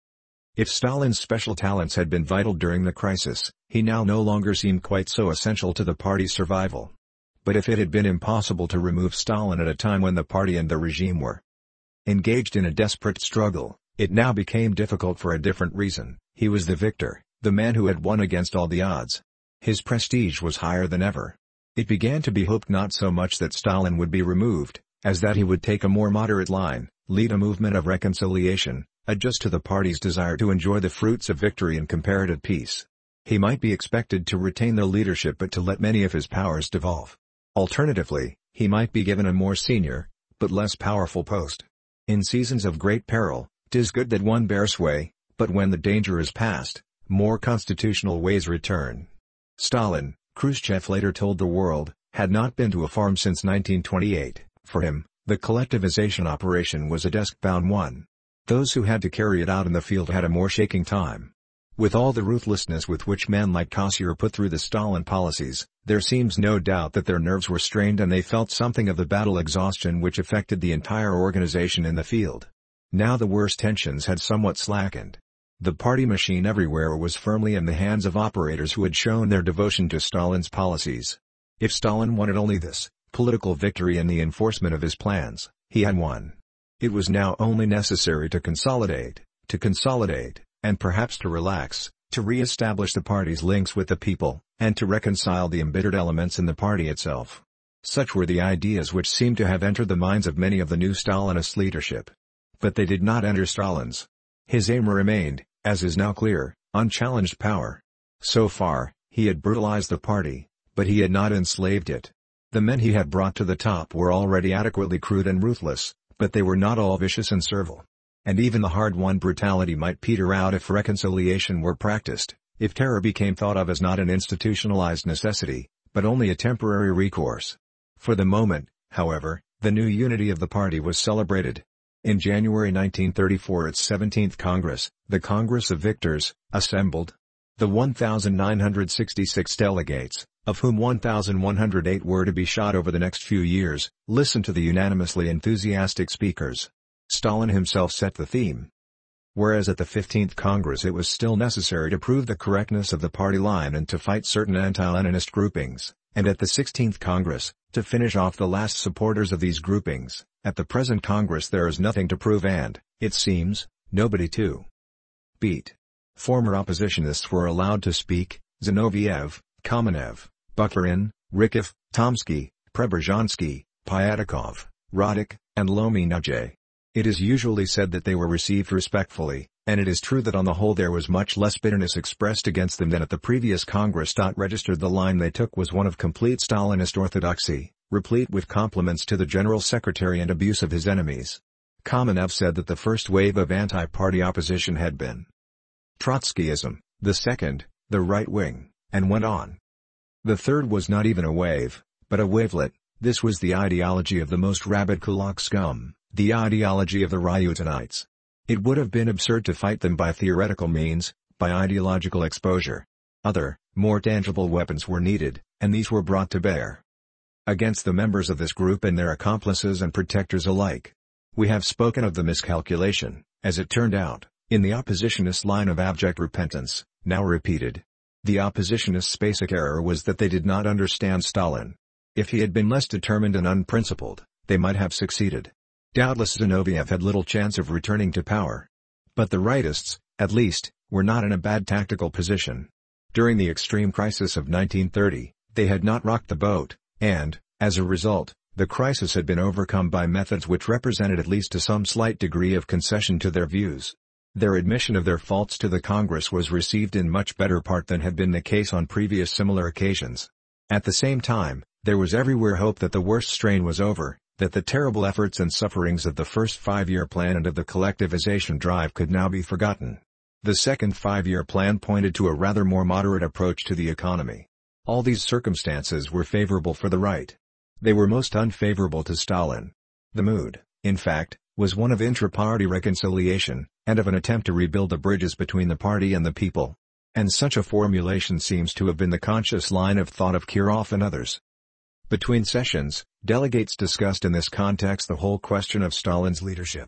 A: If Stalin's special talents had been vital during the crisis, he now no longer seemed quite so essential to the party's survival. But if it had been impossible to remove Stalin at a time when the party and the regime were engaged in a desperate struggle, it now became difficult for a different reason. He was the victor, the man who had won against all the odds. His prestige was higher than ever. It began to be hoped not so much that Stalin would be removed, as that he would take a more moderate line, lead a movement of reconciliation, adjust to the party's desire to enjoy the fruits of victory and comparative peace. He might be expected to retain the leadership but to let many of his powers devolve. Alternatively, he might be given a more senior, but less powerful post. In seasons of great peril, 'tis good that one bear sway, but when the danger is past, more constitutional ways return. Stalin, Khrushchev later told the world, had not been to a farm since 1928. For him, the collectivization operation was a desk-bound one. Those who had to carry it out in the field had a more shaking time. With all the ruthlessness with which men like Kosyr put through the Stalin policies, there seems no doubt that their nerves were strained and they felt something of the battle exhaustion which affected the entire organization in the field. Now the worst tensions had somewhat slackened. The party machine everywhere was firmly in the hands of operators who had shown their devotion to Stalin's policies. If Stalin wanted only this, political victory and the enforcement of his plans, he had won. It was now only necessary to consolidate, and perhaps to relax, to re-establish the party's links with the people, and to reconcile the embittered elements in the party itself. Such were the ideas which seemed to have entered the minds of many of the new Stalinist leadership. But they did not enter Stalin's. His aim remained, as is now clear, unchallenged power. So far, he had brutalized the party, but he had not enslaved it. The men he had brought to the top were already adequately crude and ruthless, but they were not all vicious and servile. And even the hard-won brutality might peter out if reconciliation were practiced, if terror became thought of as not an institutionalized necessity, but only a temporary recourse. For the moment, however, the new unity of the party was celebrated. In January 1934 its 17th Congress, the Congress of Victors, assembled. The 1,966 delegates, of whom 1,108 were to be shot over the next few years, listened to the unanimously enthusiastic speakers. Stalin himself set the theme. Whereas at the 15th Congress it was still necessary to prove the correctness of the party line and to fight certain anti-Leninist groupings, and at the 16th Congress, to finish off the last supporters of these groupings, at the present Congress there is nothing to prove and, it seems, nobody to beat. Former oppositionists were allowed to speak: Zinoviev, Kamenev, Bukharin, Rykov, Tomsky, Preobrazhensky, Pyatakov, Radek, and Lominadze. It is usually said that they were received respectfully, and it is true that on the whole there was much less bitterness expressed against them than at the previous Congress. Registered the line they took was one of complete Stalinist orthodoxy, replete with compliments to the General Secretary and abuse of his enemies. Kamenev said that the first wave of anti-party opposition had been Trotskyism, the second, the right wing, and went on. The third was not even a wave, but a wavelet. This was the ideology of the most rabid kulak scum, the ideology of the Ryutinites. It would have been absurd to fight them by theoretical means, by ideological exposure. Other, more tangible weapons were needed, and these were brought to bear against the members of this group and their accomplices and protectors alike. We have spoken of the miscalculation, as it turned out, in the oppositionist line of abject repentance, now repeated. The oppositionists' basic error was that they did not understand Stalin. If he had been less determined and unprincipled, they might have succeeded. Doubtless Zinoviev had little chance of returning to power. But the rightists, at least, were not in a bad tactical position. During the extreme crisis of 1930, they had not rocked the boat, and, as a result, the crisis had been overcome by methods which represented at least to some slight degree of concession to their views. Their admission of their faults to the Congress was received in much better part than had been the case on previous similar occasions. At the same time, there was everywhere hope that the worst strain was over, that the terrible efforts and sufferings of the first five-year plan and of the collectivization drive could now be forgotten. The second five-year plan pointed to a rather more moderate approach to the economy. All these circumstances were favorable for the right. They were most unfavorable to Stalin. The mood, in fact, was one of intra-party reconciliation, and of an attempt to rebuild the bridges between the party and the people. And such a formulation seems to have been the conscious line of thought of Kirov and others. Between sessions, delegates discussed in this context the whole question of Stalin's leadership.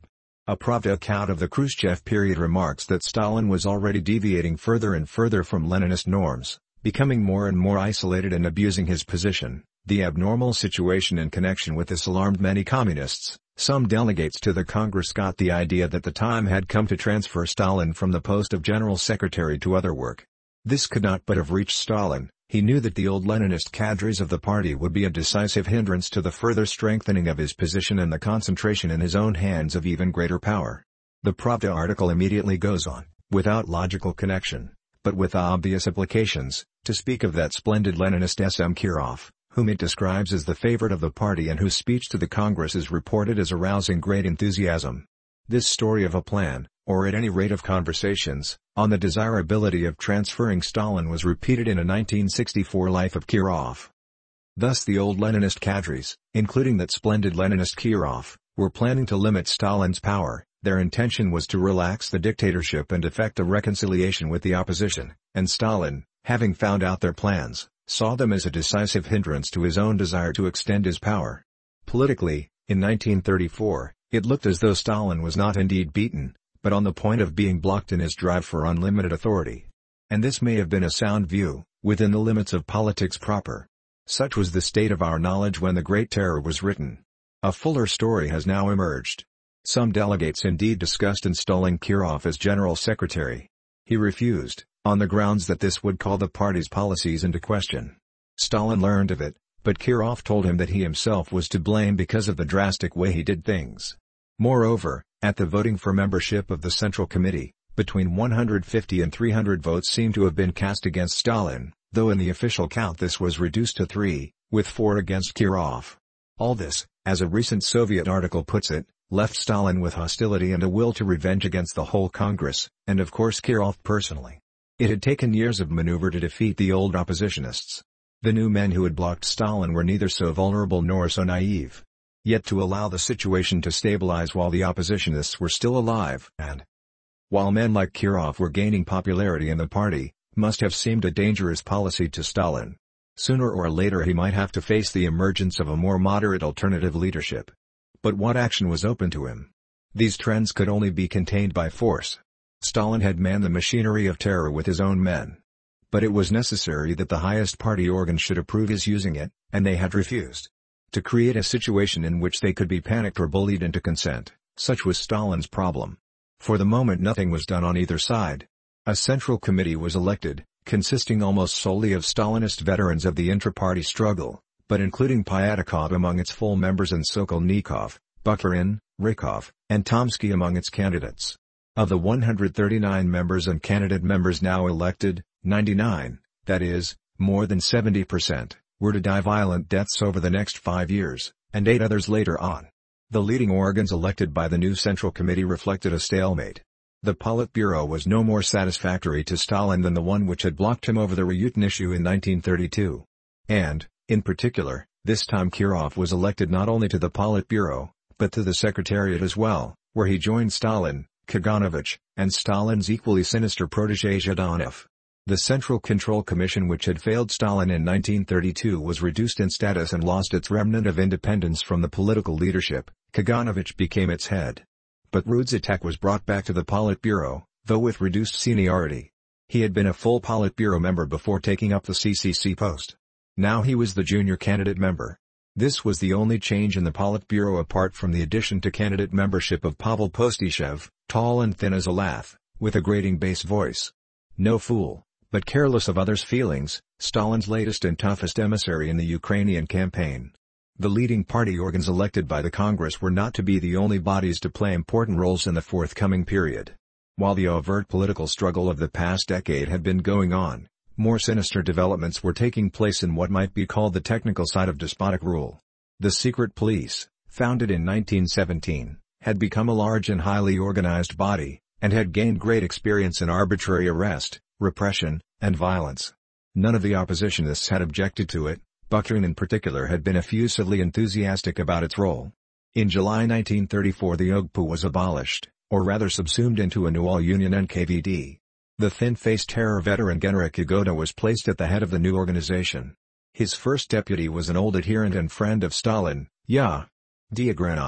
A: A Pravda account of the Khrushchev period remarks that Stalin was already deviating further and further from Leninist norms, becoming more and more isolated and abusing his position. The abnormal situation in connection with this alarmed many communists. Some delegates to the Congress got the idea that the time had come to transfer Stalin from the post of General Secretary to other work. This could not but have reached Stalin. He knew that the old Leninist cadres of the party would be a decisive hindrance to the further strengthening of his position and the concentration in his own hands of even greater power. The Pravda article immediately goes on, without logical connection, but with obvious implications, to speak of that splendid Leninist S.M. Kirov, whom it describes as the favorite of the party and whose speech to the Congress is reported as arousing great enthusiasm. This story of a plan, or at any rate of conversations, on the desirability of transferring Stalin was repeated in a 1964 Life of Kirov. Thus the old Leninist cadres, including that splendid Leninist Kirov, were planning to limit Stalin's power. Their intention was to relax the dictatorship and effect a reconciliation with the opposition, and Stalin, having found out their plans, saw them as a decisive hindrance to his own desire to extend his power. Politically, in 1934, it looked as though Stalin was not indeed beaten, but on the point of being blocked in his drive for unlimited authority. And this may have been a sound view, within the limits of politics proper. Such was the state of our knowledge when the Great Terror was written. A fuller story has now emerged. Some delegates indeed discussed installing Kirov as General Secretary. He refused, on the grounds that this would call the party's policies into question. Stalin learned of it, but Kirov told him that he himself was to blame because of the drastic way he did things. Moreover, at the voting for membership of the Central Committee, between 150 and 300 votes seem to have been cast against Stalin, though in the official count this was reduced to 3, with 4 against Kirov. All this, as a recent Soviet article puts it, left Stalin with hostility and a will to revenge against the whole Congress, and of course Kirov personally. It had taken years of maneuver to defeat the old oppositionists. The new men who had blocked Stalin were neither so vulnerable nor so naive. Yet to allow the situation to stabilize while the oppositionists were still alive, and while men like Kirov were gaining popularity in the party, must have seemed a dangerous policy to Stalin. Sooner or later he might have to face the emergence of a more moderate alternative leadership. But what action was open to him? These trends could only be contained by force. Stalin had manned the machinery of terror with his own men. But it was necessary that the highest party organ should approve his using it, and they had refused. To create a situation in which they could be panicked or bullied into consent, such was Stalin's problem. For the moment nothing was done on either side. A Central Committee was elected, consisting almost solely of Stalinist veterans of the intra-party struggle, but including Pyatakov among its full members and Sokolnikov, Bukharin, Rykov, and Tomsky among its candidates. Of the 139 members and candidate members now elected, 99, that is, more than 70%, were to die violent deaths over the next 5 years, and 8 others later on. The leading organs elected by the new Central Committee reflected a stalemate. The Politburo was no more satisfactory to Stalin than the one which had blocked him over the Ryutin issue in 1932. And, in particular, this time Kirov was elected not only to the Politburo, but to the Secretariat as well, where he joined Stalin, Kaganovich, and Stalin's equally sinister protégé Zhdanov. The Central Control Commission which had failed Stalin in 1932 was reduced in status and lost its remnant of independence from the political leadership. Kaganovich became its head. But Rudzatak was brought back to the Politburo, though with reduced seniority. He had been a full Politburo member before taking up the CCC post. Now he was the junior candidate member. This was the only change in the Politburo apart from the addition to candidate membership of Pavel Postyshev, tall and thin as a lath, with a grating bass voice. No fool, but careless of others' feelings, Stalin's latest and toughest emissary in the Ukrainian campaign. The leading party organs elected by the Congress were not to be the only bodies to play important roles in the forthcoming period. While the overt political struggle of the past decade had been going on, more sinister developments were taking place in what might be called the technical side of despotic rule. The secret police, founded in 1917, had become a large and highly organized body, and had gained great experience in arbitrary arrest, repression, and violence. None of the oppositionists had objected to it. Bukharin in particular had been effusively enthusiastic about its role. In July 1934 the OGPU was abolished, or rather subsumed into a new all-union NKVD. The thin-faced terror veteran Genrikh Yagoda was placed at the head of the new organization. His first deputy was an old adherent and friend of Stalin, Ya. Diagranov,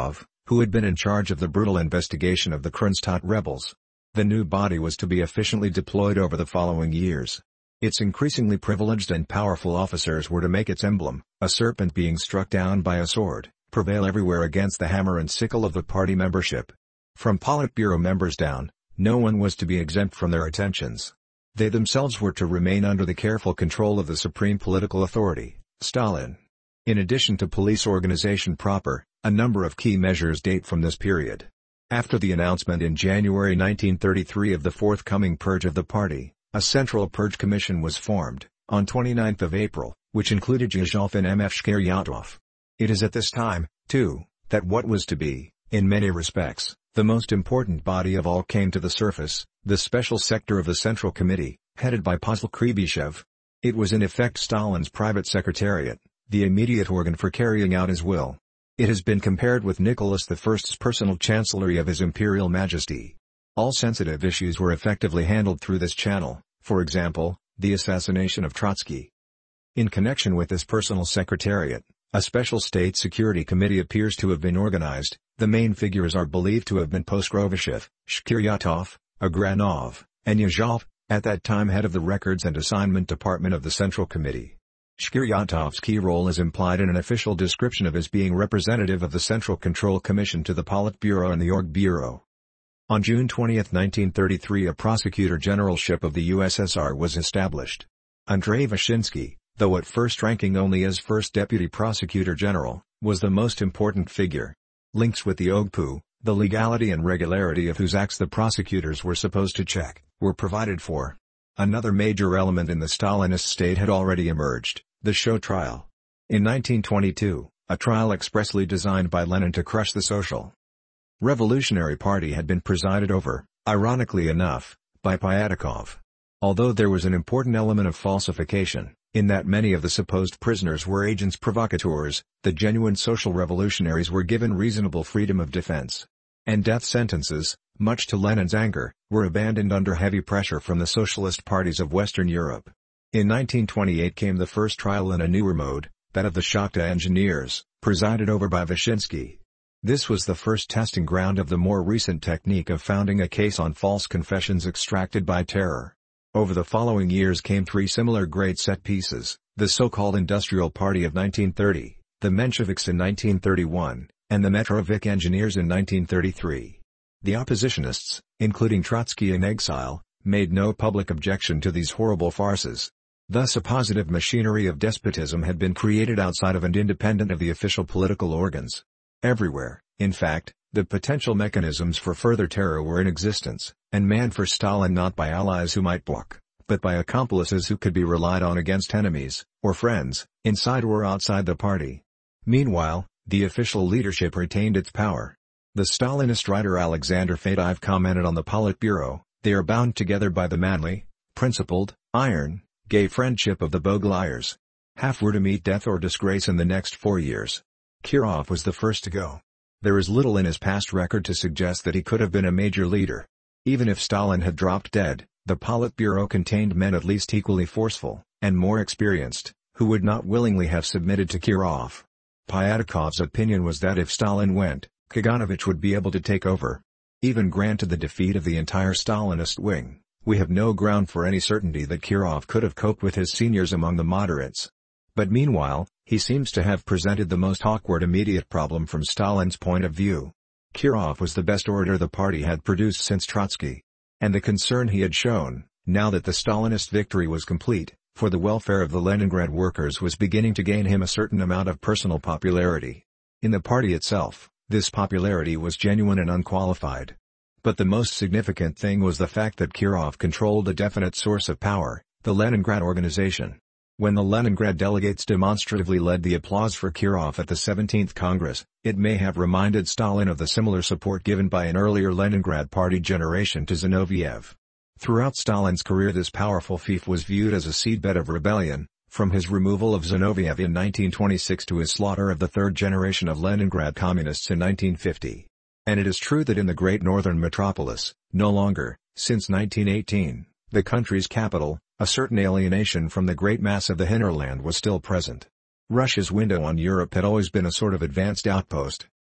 A: who had been in charge of the brutal investigation of the Kronstadt rebels. The new body was to be efficiently deployed over the following years. Its increasingly privileged and powerful officers were to make its emblem, a serpent being struck down by a sword, prevail everywhere against the hammer and sickle of the party membership. From Politburo members down, no one was to be exempt from their attentions. They themselves were to remain under the careful control of the supreme political authority, Stalin. In addition to police organization proper, a number of key measures date from this period. After the announcement in January 1933 of the forthcoming purge of the party, a Central Purge Commission was formed, on 29 April, which included Yezhov and M.F. Shkirjatov. It is at this time, too, that what was to be, in many respects, the most important body of all came to the surface, the Special Sector of the Central Committee, headed by Pavel Krybyshev. It was in effect Stalin's private secretariat, the immediate organ for carrying out his will. It has been compared with Nicholas I's personal chancellery of His Imperial Majesty. All sensitive issues were effectively handled through this channel, for example, the assassination of Trotsky. In connection with this personal secretariat, a special State Security Committee appears to have been organized. The main figures are believed to have been Poskrovyshev, Shkirjatov, Agranov, and Yezhov, at that time head of the Records and Assignment Department of the Central Committee. Shkirjatov's key role is implied in an official description of his being representative of the Central Control Commission to the Politburo and the Org Bureau. On June 20, 1933, a Prosecutor Generalship of the USSR was established. Andrei Vyshinsky, though at first ranking only as first Deputy Prosecutor General, was the most important figure. Links with the OGPU, the legality and regularity of whose acts the prosecutors were supposed to check, were provided for. Another major element in the Stalinist state had already emerged, the show trial. In 1922, a trial expressly designed by Lenin to crush the Social Revolutionary Party had been presided over, ironically enough, by Pyatakov. Although there was an important element of falsification, in that many of the supposed prisoners were agents provocateurs, the genuine social revolutionaries were given reasonable freedom of defense. And death sentences, much to Lenin's anger, were abandoned under heavy pressure from the socialist parties of Western Europe. In 1928 came the first trial in a newer mode, that of the Shakhta engineers, presided over by Vyshinsky. This was the first testing ground of the more recent technique of founding a case on false confessions extracted by terror. Over the following years came three similar great set pieces, the so-called Industrial Party of 1930, the Mensheviks in 1931, and the Metrovik engineers in 1933. The oppositionists, including Trotsky in exile, made no public objection to these horrible farces. Thus a positive machinery of despotism had been created outside of and independent of the official political organs. Everywhere, in fact, the potential mechanisms for further terror were in existence, and manned for Stalin not by allies who might balk, but by accomplices who could be relied on against enemies, or friends, inside or outside the party. Meanwhile, the official leadership retained its power. The Stalinist writer Alexander Fadyev commented on the Politburo, "They are bound together by the manly, principled, iron, gay friendship of the Boguliars. Half were to meet death or disgrace in the next 4 years." Kirov was the first to go. There is little in his past record to suggest that he could have been a major leader. Even if Stalin had dropped dead, the Politburo contained men at least equally forceful, and more experienced, who would not willingly have submitted to Kirov. Pyatakov's opinion was that if Stalin went, Kaganovich would be able to take over. Even granted the defeat of the entire Stalinist wing, we have no ground for any certainty that Kirov could have coped with his seniors among the moderates. But meanwhile, he seems to have presented the most awkward immediate problem from Stalin's point of view. Kirov was the best orator the party had produced since Trotsky. And the concern he had shown, now that the Stalinist victory was complete, for the welfare of the Leningrad workers was beginning to gain him a certain amount of personal popularity. In the party itself, this popularity was genuine and unqualified. But the most significant thing was the fact that Kirov controlled a definite source of power, the Leningrad organization. When the Leningrad delegates demonstratively led the applause for Kirov at the 17th Congress, it may have reminded Stalin of the similar support given by an earlier Leningrad party generation to Zinoviev. Throughout Stalin's career this powerful fief was viewed as a seedbed of rebellion, from his removal of Zinoviev in 1926 to his slaughter of the third generation of Leningrad communists in 1950. And it is true that in the great northern metropolis, no longer, since 1918, the country's capital, a certain alienation from the great mass of the hinterland was still present. Russia's window on Europe had always been a sort of advanced outpost.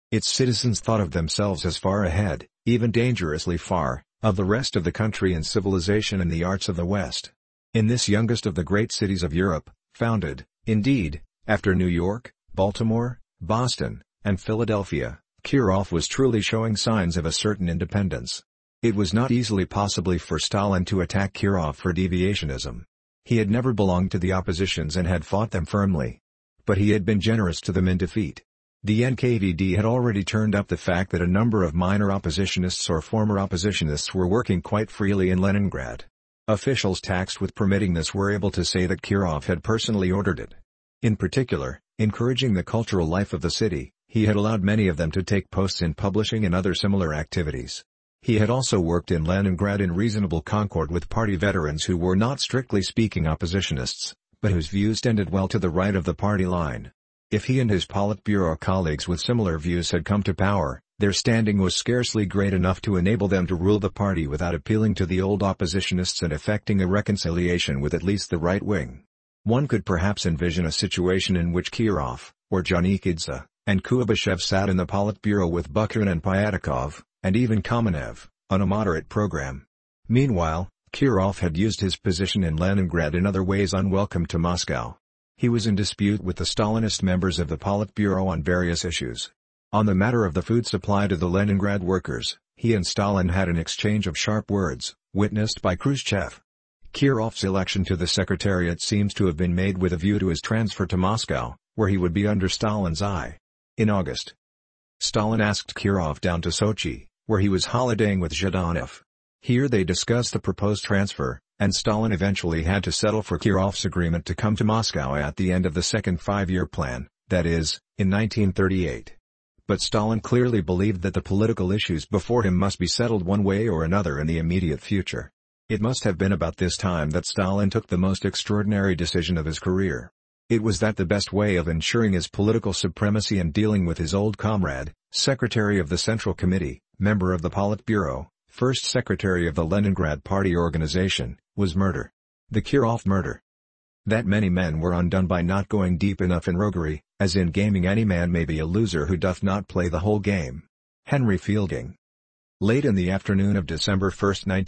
A: Its citizens thought of themselves as far ahead, even dangerously far, of the rest of the country in civilization and the arts of the West. In this youngest of the great cities of Europe, founded, indeed, after New York, Baltimore, Boston, and Philadelphia, Kirov was truly showing signs of a certain independence. It was not easily possible for Stalin to attack Kirov for deviationism. He had never belonged to the oppositions and had fought them firmly. But he had been generous to them in defeat. The NKVD had already turned up the fact that a number of minor oppositionists or former oppositionists were working quite freely in Leningrad. Officials taxed with permitting this were able to say that Kirov had personally ordered it. In particular, encouraging the cultural life of the city, he had allowed many of them to take posts in publishing and other similar activities. He had also worked in Leningrad in reasonable concord with party veterans who were not strictly speaking oppositionists, but whose views tended well to the right of the party line. If he and his Politburo colleagues with similar views had come to power, their standing was scarcely great enough to enable them to rule the party without appealing to the old oppositionists and effecting a reconciliation with at least the right wing. One could perhaps envision a situation in which Kirov, or Janikidze, and Kuibyshev sat in the Politburo with Bukharin and Pyatakov, and even Kamenev, on a moderate program. Meanwhile, Kirov had used his position in Leningrad in other ways unwelcome to Moscow. He was in dispute with the Stalinist members of the Politburo on various issues. On the matter of the food supply to the Leningrad workers, he and Stalin had an exchange of sharp words, witnessed by Khrushchev. Kirov's election to the Secretariat seems to have been made with a view to his transfer to Moscow, where he would be under Stalin's eye. In August, Stalin asked Kirov down to Sochi, where he was holidaying with Zhdanov. Here they discussed the proposed transfer, and Stalin eventually had to settle for Kirov's agreement to come to Moscow at the end of the second five-year plan, that is, in 1938. But Stalin clearly believed that the political issues before him must be settled one way or another in the immediate future. It must have been about this time that Stalin took the most extraordinary decision of his career. It was that the best way of ensuring his political supremacy and dealing with his old comrade, Secretary of the Central Committee, member of the Politburo, first Secretary of the Leningrad Party organization, was murder. The Kirov murder. That many men were undone by not going deep enough in roguery, as in gaming any man may be a loser who doth not play the whole game. Henry Fielding. Late in the afternoon of December 1,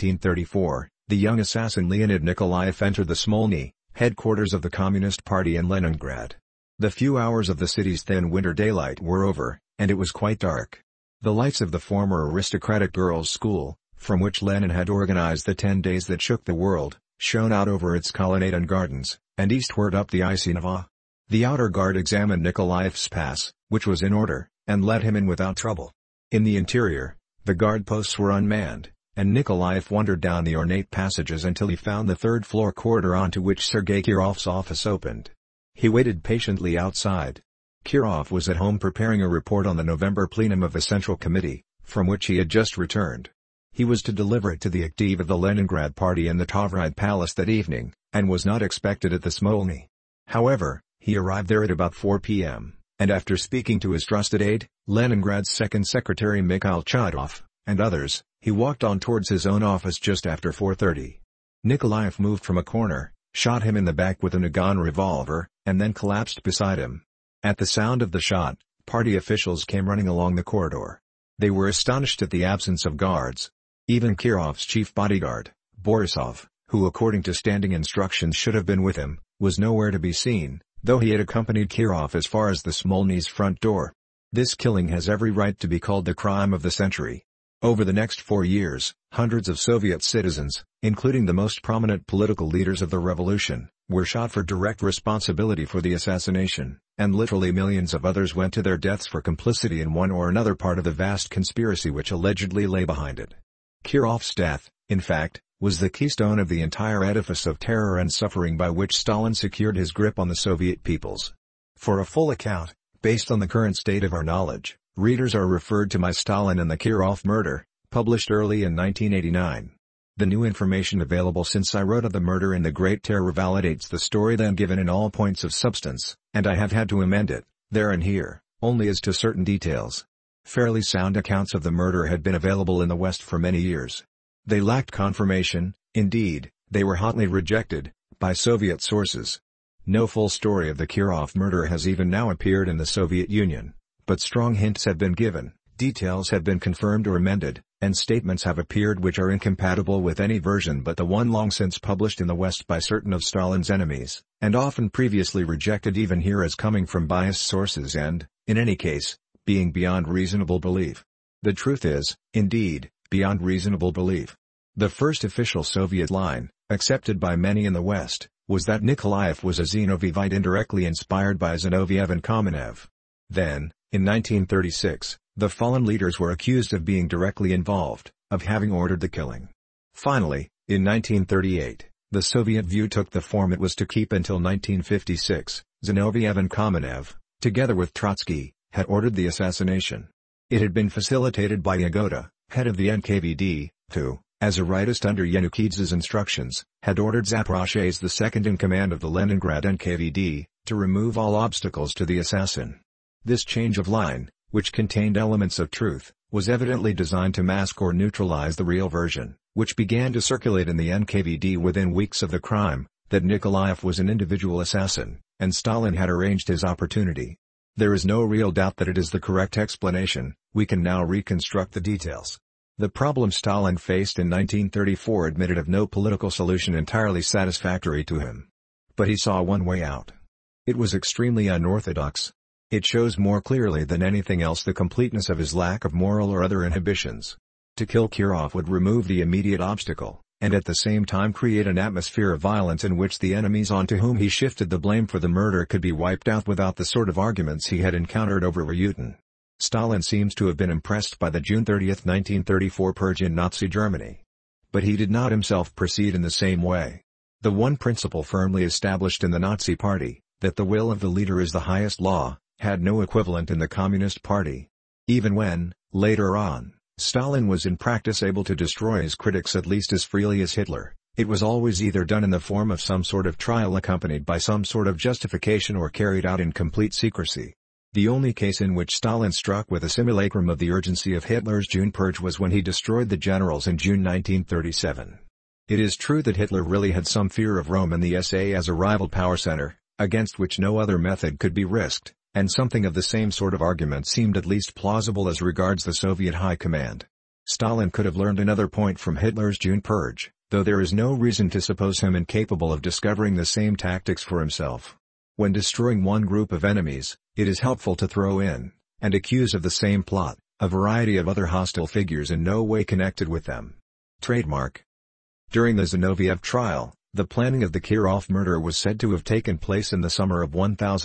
A: 1934, the young assassin Leonid Nikolaev entered the Smolny, headquarters of the Communist Party in Leningrad. The few hours of the city's thin winter daylight were over, and it was quite dark. The lights of the former aristocratic girls' school, from which Lenin had organized the 10 days that shook the world, shone out over its colonnade and gardens, and eastward up the icy Neva. The outer guard examined Nikolaev's pass, which was in order, and let him in without trouble. In the interior, the guard posts were unmanned, and Nikolaev wandered down the ornate passages until he found the third-floor corridor onto which Sergei Kirov's office opened. He waited patiently outside. Kirov was at home preparing a report on the November plenum of the Central Committee, from which he had just returned. He was to deliver it to the active of the Leningrad Party in the Tavride Palace that evening, and was not expected at the Smolny. However, he arrived there at about 4 p.m., and after speaking to his trusted aide, Leningrad's second secretary Mikhail Chudov, and others, he walked on towards his own office just after 4:30. Nikolaev moved from a corner, shot him in the back with a Nagant revolver, and then collapsed beside him. At the sound of the shot, party officials came running along the corridor. They were astonished at the absence of guards. Even Kirov's chief bodyguard, Borisov, who according to standing instructions should have been with him, was nowhere to be seen, though he had accompanied Kirov as far as the Smolny's front door. This killing has every right to be called the crime of the century. Over the next 4 years, hundreds of Soviet citizens, including the most prominent political leaders of the revolution, were shot for direct responsibility for the assassination, and literally millions of others went to their deaths for complicity in one or another part of the vast conspiracy which allegedly lay behind it. Kirov's death, in fact, was the keystone of the entire edifice of terror and suffering by which Stalin secured his grip on the Soviet peoples. For a full account, based on the current state of our knowledge, readers are referred to My Stalin and the Kirov Murder, published early in 1989. The new information available since I wrote of the murder and the Great Terror validates the story then given in all points of substance, and I have had to amend it, there and here, only as to certain details. Fairly sound accounts of the murder had been available in the West for many years. They lacked confirmation, indeed, they were hotly rejected, by Soviet sources. No full story of the Kirov murder has even now appeared in the Soviet Union, But strong hints have been given, details have been confirmed or amended, and statements have appeared which are incompatible with any version but the one long since published in the West by certain of Stalin's enemies, and often previously rejected even here as coming from biased sources and, in any case, being beyond reasonable belief. The truth is, indeed, beyond reasonable belief. The first official Soviet line, accepted by many in the West, was that Nikolaev was a Zinoviev indirectly inspired by Zinoviev and Kamenev. Then, in 1936, the fallen leaders were accused of being directly involved, of having ordered the killing. Finally, in 1938, the Soviet view took the form it was to keep until 1956. Zinoviev and Kamenev, together with Trotsky, had ordered the assassination. It had been facilitated by Yagoda, head of the NKVD, who, as a rightist under Yanukidz's instructions, had ordered Zaporozhets, the second-in-command of the Leningrad NKVD, to remove all obstacles to the assassin. This change of line, which contained elements of truth, was evidently designed to mask or neutralize the real version, which began to circulate in the NKVD within weeks of the crime, that Nikolaev was an individual assassin, and Stalin had arranged his opportunity. There is no real doubt that it is the correct explanation. We can now reconstruct the details. The problem Stalin faced in 1934 admitted of no political solution entirely satisfactory to him. But he saw one way out. It was extremely unorthodox. It shows more clearly than anything else the completeness of his lack of moral or other inhibitions. To kill Kirov would remove the immediate obstacle, and at the same time create an atmosphere of violence in which the enemies onto whom he shifted the blame for the murder could be wiped out without the sort of arguments he had encountered over Ryutin. Stalin seems to have been impressed by the June 30, 1934 purge in Nazi Germany. But he did not himself proceed in the same way. The one principle firmly established in the Nazi Party, that the will of the leader is the highest law, had no equivalent in the Communist Party. Even when, later on, Stalin was in practice able to destroy his critics at least as freely as Hitler, it was always either done in the form of some sort of trial accompanied by some sort of justification or carried out in complete secrecy. The only case in which Stalin struck with a simulacrum of the urgency of Hitler's June purge was when he destroyed the generals in June 1937. It is true that Hitler really had some fear of Rome and the SA as a rival power center, against which no other method could be risked, and something of the same sort of argument seemed at least plausible as regards the Soviet High Command. Stalin could have learned another point from Hitler's June purge, though there is no reason to suppose him incapable of discovering the same tactics for himself. When destroying one group of enemies, it is helpful to throw in, and accuse of the same plot, a variety of other hostile figures in no way connected with them. Trademark. During the Zinoviev trial, the planning of the Kirov murder was said to have taken place in the summer of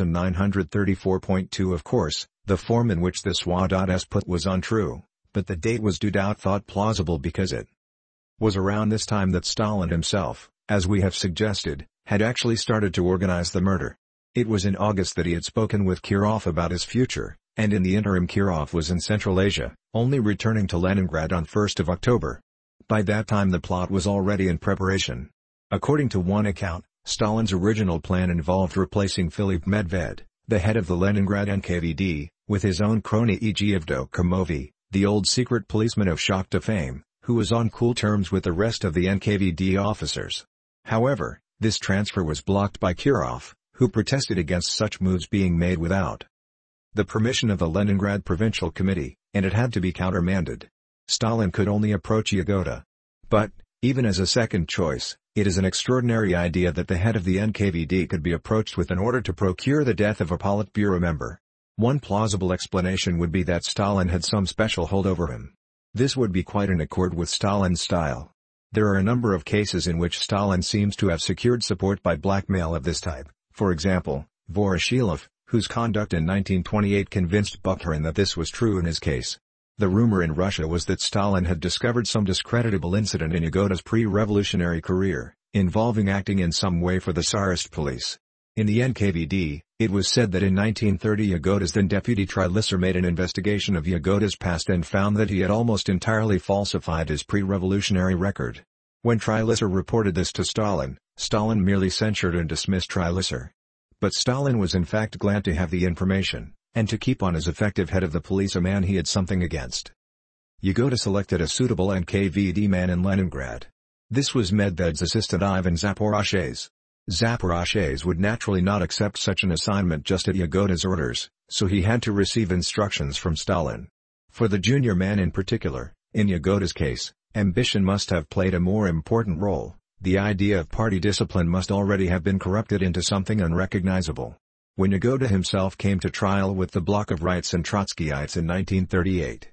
A: 1934.2. Of course, the form in which this was put was untrue, but the date was thought plausible because it was around this time that Stalin himself, as we have suggested, had actually started to organize the murder. It was in August that he had spoken with Kirov about his future, and in the interim Kirov was in Central Asia, only returning to Leningrad on 1st of October. By that time the plot was already in preparation. According to one account, Stalin's original plan involved replacing Philip Medved, the head of the Leningrad NKVD, with his own crony e.g. Evdokimovy, the old secret policeman of Shakhta fame, who was on cool terms with the rest of the NKVD officers. However, this transfer was blocked by Kirov, who protested against such moves being made without the permission of the Leningrad Provincial Committee, and it had to be countermanded. Stalin could only approach Yagoda. But, even as a second choice, it is an extraordinary idea that the head of the NKVD could be approached with an order to procure the death of a Politburo member. One plausible explanation would be that Stalin had some special hold over him. This would be quite in accord with Stalin's style. There are a number of cases in which Stalin seems to have secured support by blackmail of this type. For example, Voroshilov, whose conduct in 1928 convinced Bukharin that this was true in his case. The rumor in Russia was that Stalin had discovered some discreditable incident in Yagoda's pre-revolutionary career, involving acting in some way for the Tsarist police. In the NKVD, it was said that in 1930 Yagoda's then deputy Trylisser made an investigation of Yagoda's past and found that he had almost entirely falsified his pre-revolutionary record. When Trylisser reported this to Stalin, Stalin merely censured and dismissed Trylisser. But Stalin was in fact glad to have the information, and to keep on as effective head of the police a man he had something against. Yagoda selected a suitable NKVD man in Leningrad. This was Medved's assistant Ivan Zaporozhets. Zaporozhets would naturally not accept such an assignment just at Yagoda's orders, so he had to receive instructions from Stalin. For the junior man in particular, in Yagoda's case, ambition must have played a more important role. The idea of party discipline must already have been corrupted into something unrecognizable. When Yagoda himself came to trial with the bloc of Rights and Trotskyites in 1938,